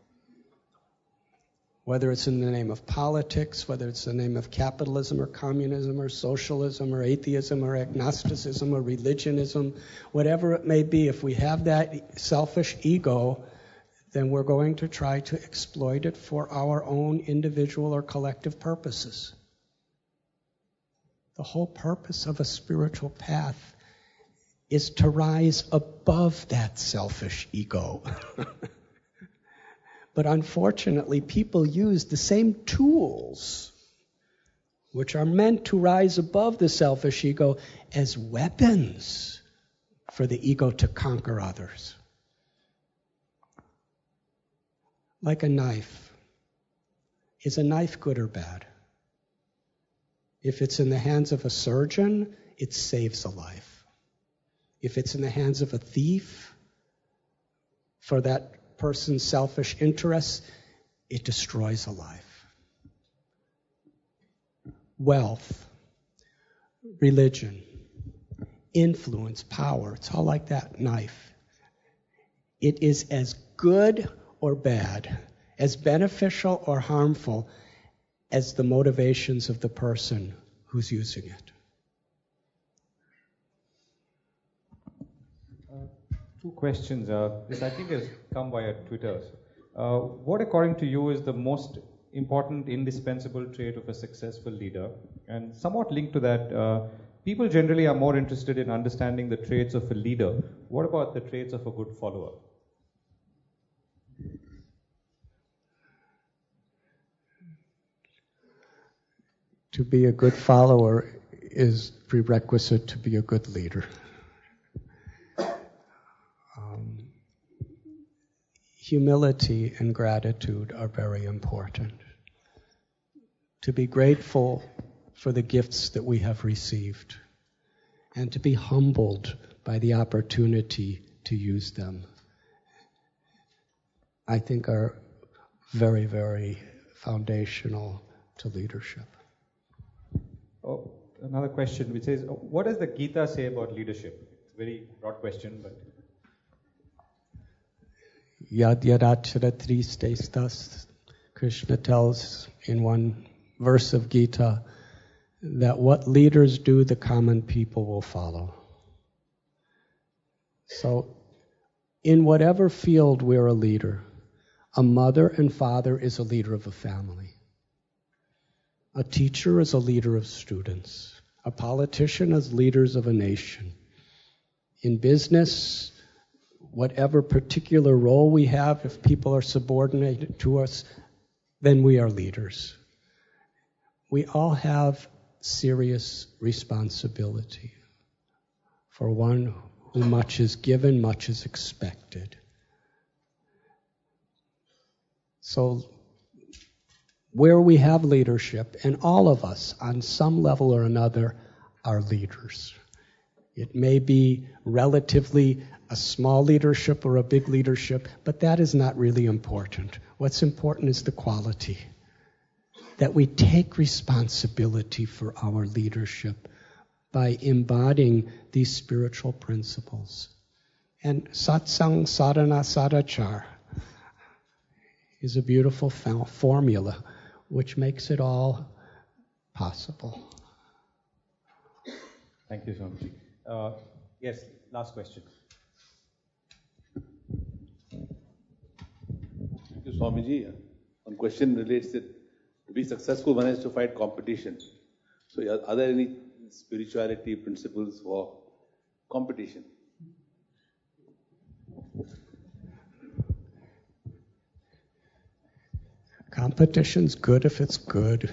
Whether it's in the name of politics, whether it's in the name of capitalism or communism or socialism or atheism or agnosticism or religionism, whatever it may be, if we have that selfish ego, then we're going to try to exploit it for our own individual or collective purposes. The whole purpose of a spiritual path is to rise above that selfish ego. But unfortunately, people use the same tools, which are meant to rise above the selfish ego, as weapons for the ego to conquer others. Like a knife. Is a knife good or bad? If it's in the hands of a surgeon, it saves a life. If it's in the hands of a thief, for that person's selfish interests, it destroys a life. Wealth, religion, influence, power, it's all like that knife. It is as good or bad, as beneficial or harmful as the motivations of the person who's using it.
Two questions. This I think has come via Twitter. What, according to you, is the most important, indispensable trait of a successful leader? And somewhat linked to that, people generally are more interested in understanding the traits of a leader. What about the traits of a good follower?
To be a good follower is prerequisite to be a good leader. Humility and gratitude are very important. To be grateful for the gifts that we have received, and to be humbled by the opportunity to use them, I think are very, very foundational to leadership.
Oh, another question which says, what does the Gita say about leadership? It's a very broad question, but...
Yad yadacharatristestas, Krishna tells in one verse of Gita that what leaders do, the common people will follow. So, in whatever field we're a leader, a mother and father is a leader of a family. A teacher is a leader of students. A politician is leaders of a nation. In business, whatever particular role we have, if people are subordinated to us, then we are leaders. We all have serious responsibility. For one who much is given, much is expected. So, where we have leadership, and all of us, on some level or another, are leaders. It may be relatively a small leadership or a big leadership, but that is not really important. What's important is the quality. That we take responsibility for our leadership by embodying these spiritual principles. And satsang, sadhana, sadachar is a beautiful formula which makes it all possible.
Thank you, Swamiji. Yes, last question.
Thank you, Swamiji. One question relates that to be successful, one has to fight competition. So, are there any spirituality principles for competition?
Competition's good if it's good.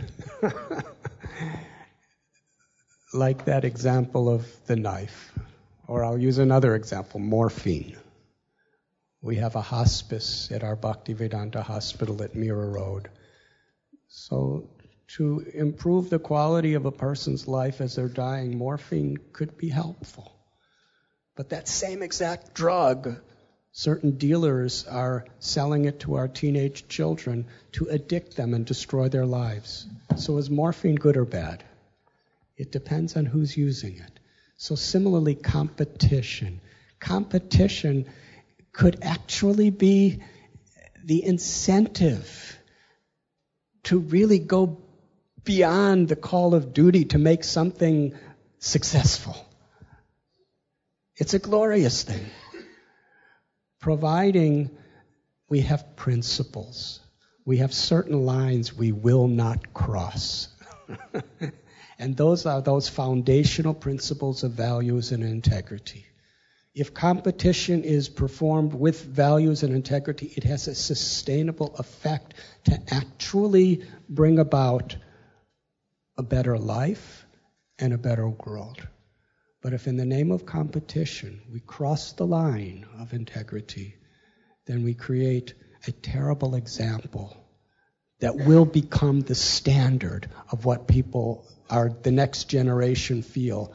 Like that example of the knife. Or I'll use another example, morphine. We have a hospice at our Bhaktivedanta hospital at Mira Road. So to improve the quality of a person's life as they're dying, morphine could be helpful. But that same exact drug, certain dealers are selling it to our teenage children to addict them and destroy their lives. So is morphine good or bad? It depends on who's using it. So similarly, competition. Competition could actually be the incentive to really go beyond the call of duty to make something successful. It's a glorious thing. Providing we have principles. We have certain lines we will not cross. And those are those foundational principles of values and integrity. If competition is performed with values and integrity, it has a sustainable effect to actually bring about a better life and a better world. But if in the name of competition we cross the line of integrity, then we create a terrible example that will become the standard of what people are, the next generation feel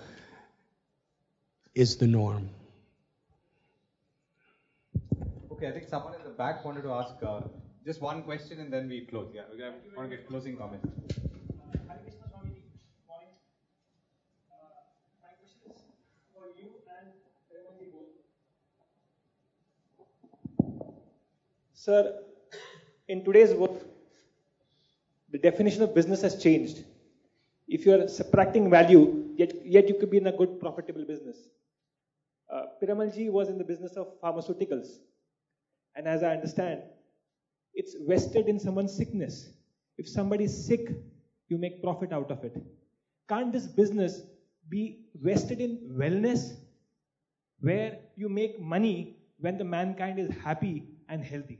is the norm.
Okay, I think someone in the back wanted to ask just one question and then we close. Yeah, we want to get closing comments.
Sir, in today's world, the definition of business has changed. If you are subtracting value, yet you could be in a good, profitable business. Piramalji was in the business of pharmaceuticals. And as I understand, it's vested in someone's sickness. If somebody is sick, you make profit out of it. Can't this business be vested in wellness, where you make money when the mankind is happy and healthy?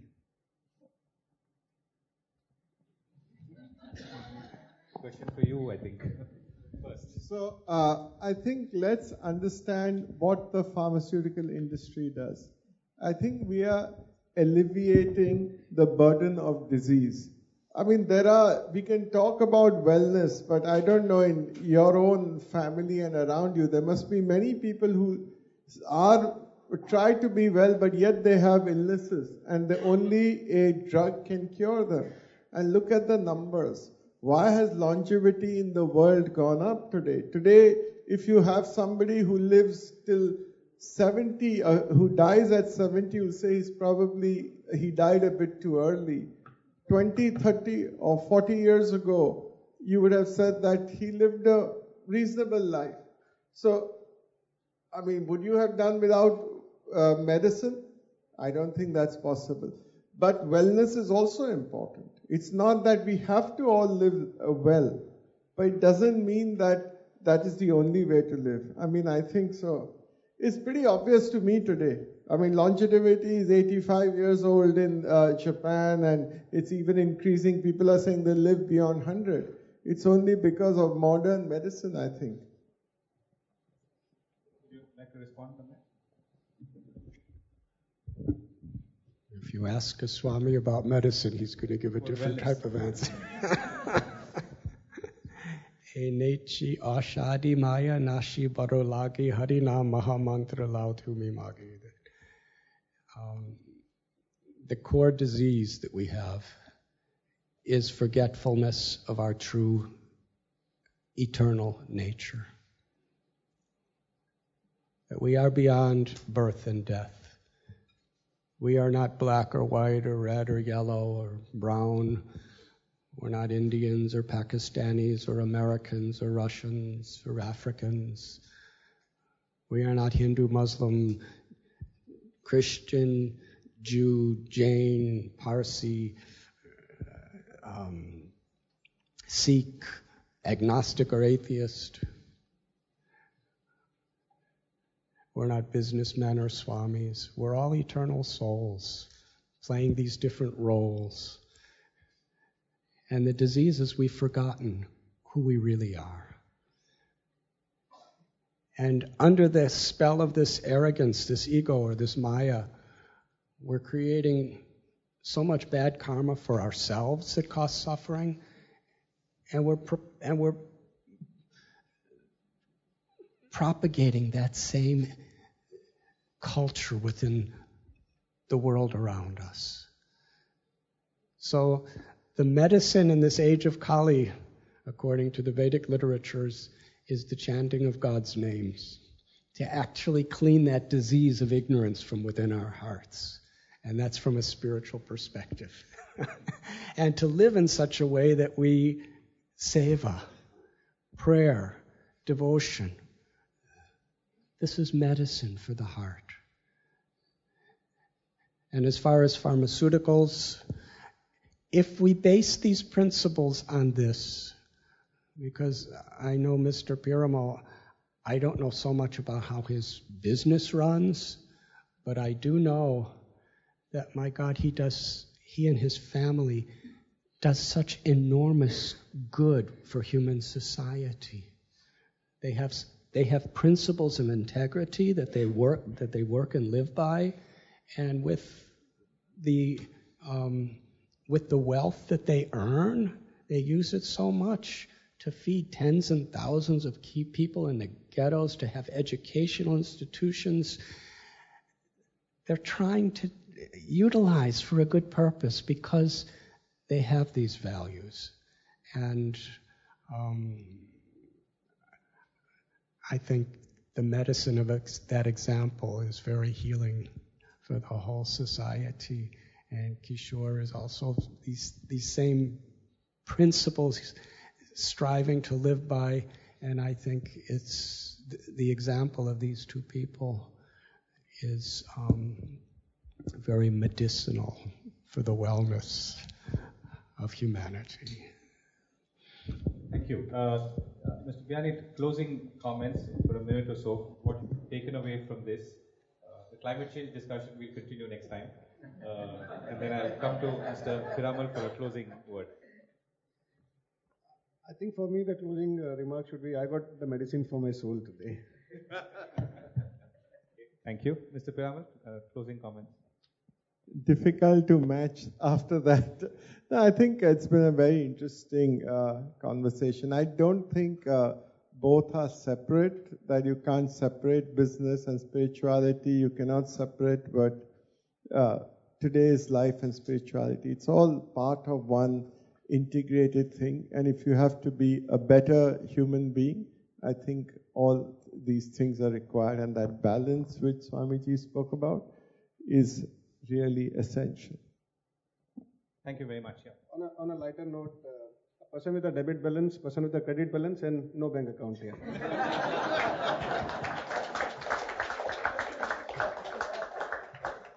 Question for you, I think. First.
So I think let's understand what the pharmaceutical industry does. I think we are alleviating the burden of disease. I mean, we can talk about wellness, but I don't know, in your own family and around you, there must be many people who try to be well, but yet they have illnesses, and only a drug can cure them. And look at the numbers. Why has longevity in the world gone up today? Today, if you have somebody who lives till 70, who dies at 70, you'll say he died a bit too early. 20, 30 or 40 years ago, you would have said that he lived a reasonable life. So, I mean, would you have done without medicine, I don't think that's possible. But wellness is also important. It's not that we have to all live well, but it doesn't mean that that is the only way to live. I mean, I think so. It's pretty obvious to me today. I mean, longevity is 85 years old in Japan, and it's even increasing. People are saying they live beyond 100. It's only because of modern medicine, I think.
Would you like to respond on that?
If you ask a Swami about medicine, he's going to give a different type of answer. Enechi ashadi maya nashi barolagi harinam mahamantra lautumi magi. The core disease that we have is forgetfulness of our true eternal nature. That we are beyond birth and death. We are not black or white or red or yellow or brown. We're not Indians or Pakistanis or Americans or Russians or Africans. We are not Hindu, Muslim, Christian, Jew, Jain, Parsi, Sikh, agnostic or atheist. We're not businessmen or swamis. We're all eternal souls playing these different roles. And the disease is we've forgotten who we really are. And under the spell of this arrogance, this ego, or this maya, we're creating so much bad karma for ourselves that causes suffering, and we're propagating that same culture within the world around us. So the medicine in this age of Kali, according to the Vedic literatures, is the chanting of God's names, to actually clean that disease of ignorance from within our hearts. And that's from a spiritual perspective. And to live in such a way that we seva, prayer, devotion. This is medicine for the heart. And as far as pharmaceuticals, if we base these principles on this, because I know Mr. Piramal, I don't know so much about how his business runs, but I do know that, my God, he and his family does such enormous good for human society. They have principles of integrity that they work and live by, and with the wealth that they earn, they use it so much to feed tens and thousands of key people in the ghettos, to have educational institutions. They're trying to utilize for a good purpose because they have these values. And I think the medicine of that example is very healing for the whole society. And Kishore is also these same principles striving to live by, and I think it's the example of these two people is very medicinal for the wellness of humanity.
Thank you. Mr. Biyani, closing comments for a minute or so. What you've taken away from this? The climate change discussion we'll continue next time. And then I'll come to Mr. Piramal for a closing word.
I think for me the closing remark should be, I got the medicine for my soul today.
Thank you. Mr. Piramal, closing comments.
Difficult to match after that. No, I think it's been a very interesting conversation. I don't think both are separate, that you can't separate business and spirituality. You cannot separate but today's life and spirituality. It's all part of one integrated thing. And if you have to be a better human being, I think all these things are required. And that balance which Swamiji spoke about is really essential.
Thank you very much. Yeah.
On a lighter note, a person with a debit balance, person with a credit balance, and no bank account here.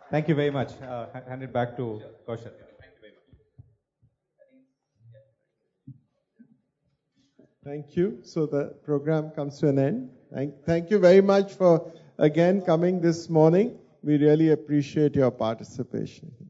Thank you very much. Hand it back to Kaushal.
Thank you. So the program comes to an end. Thank you very much for again coming this morning. We really appreciate your participation.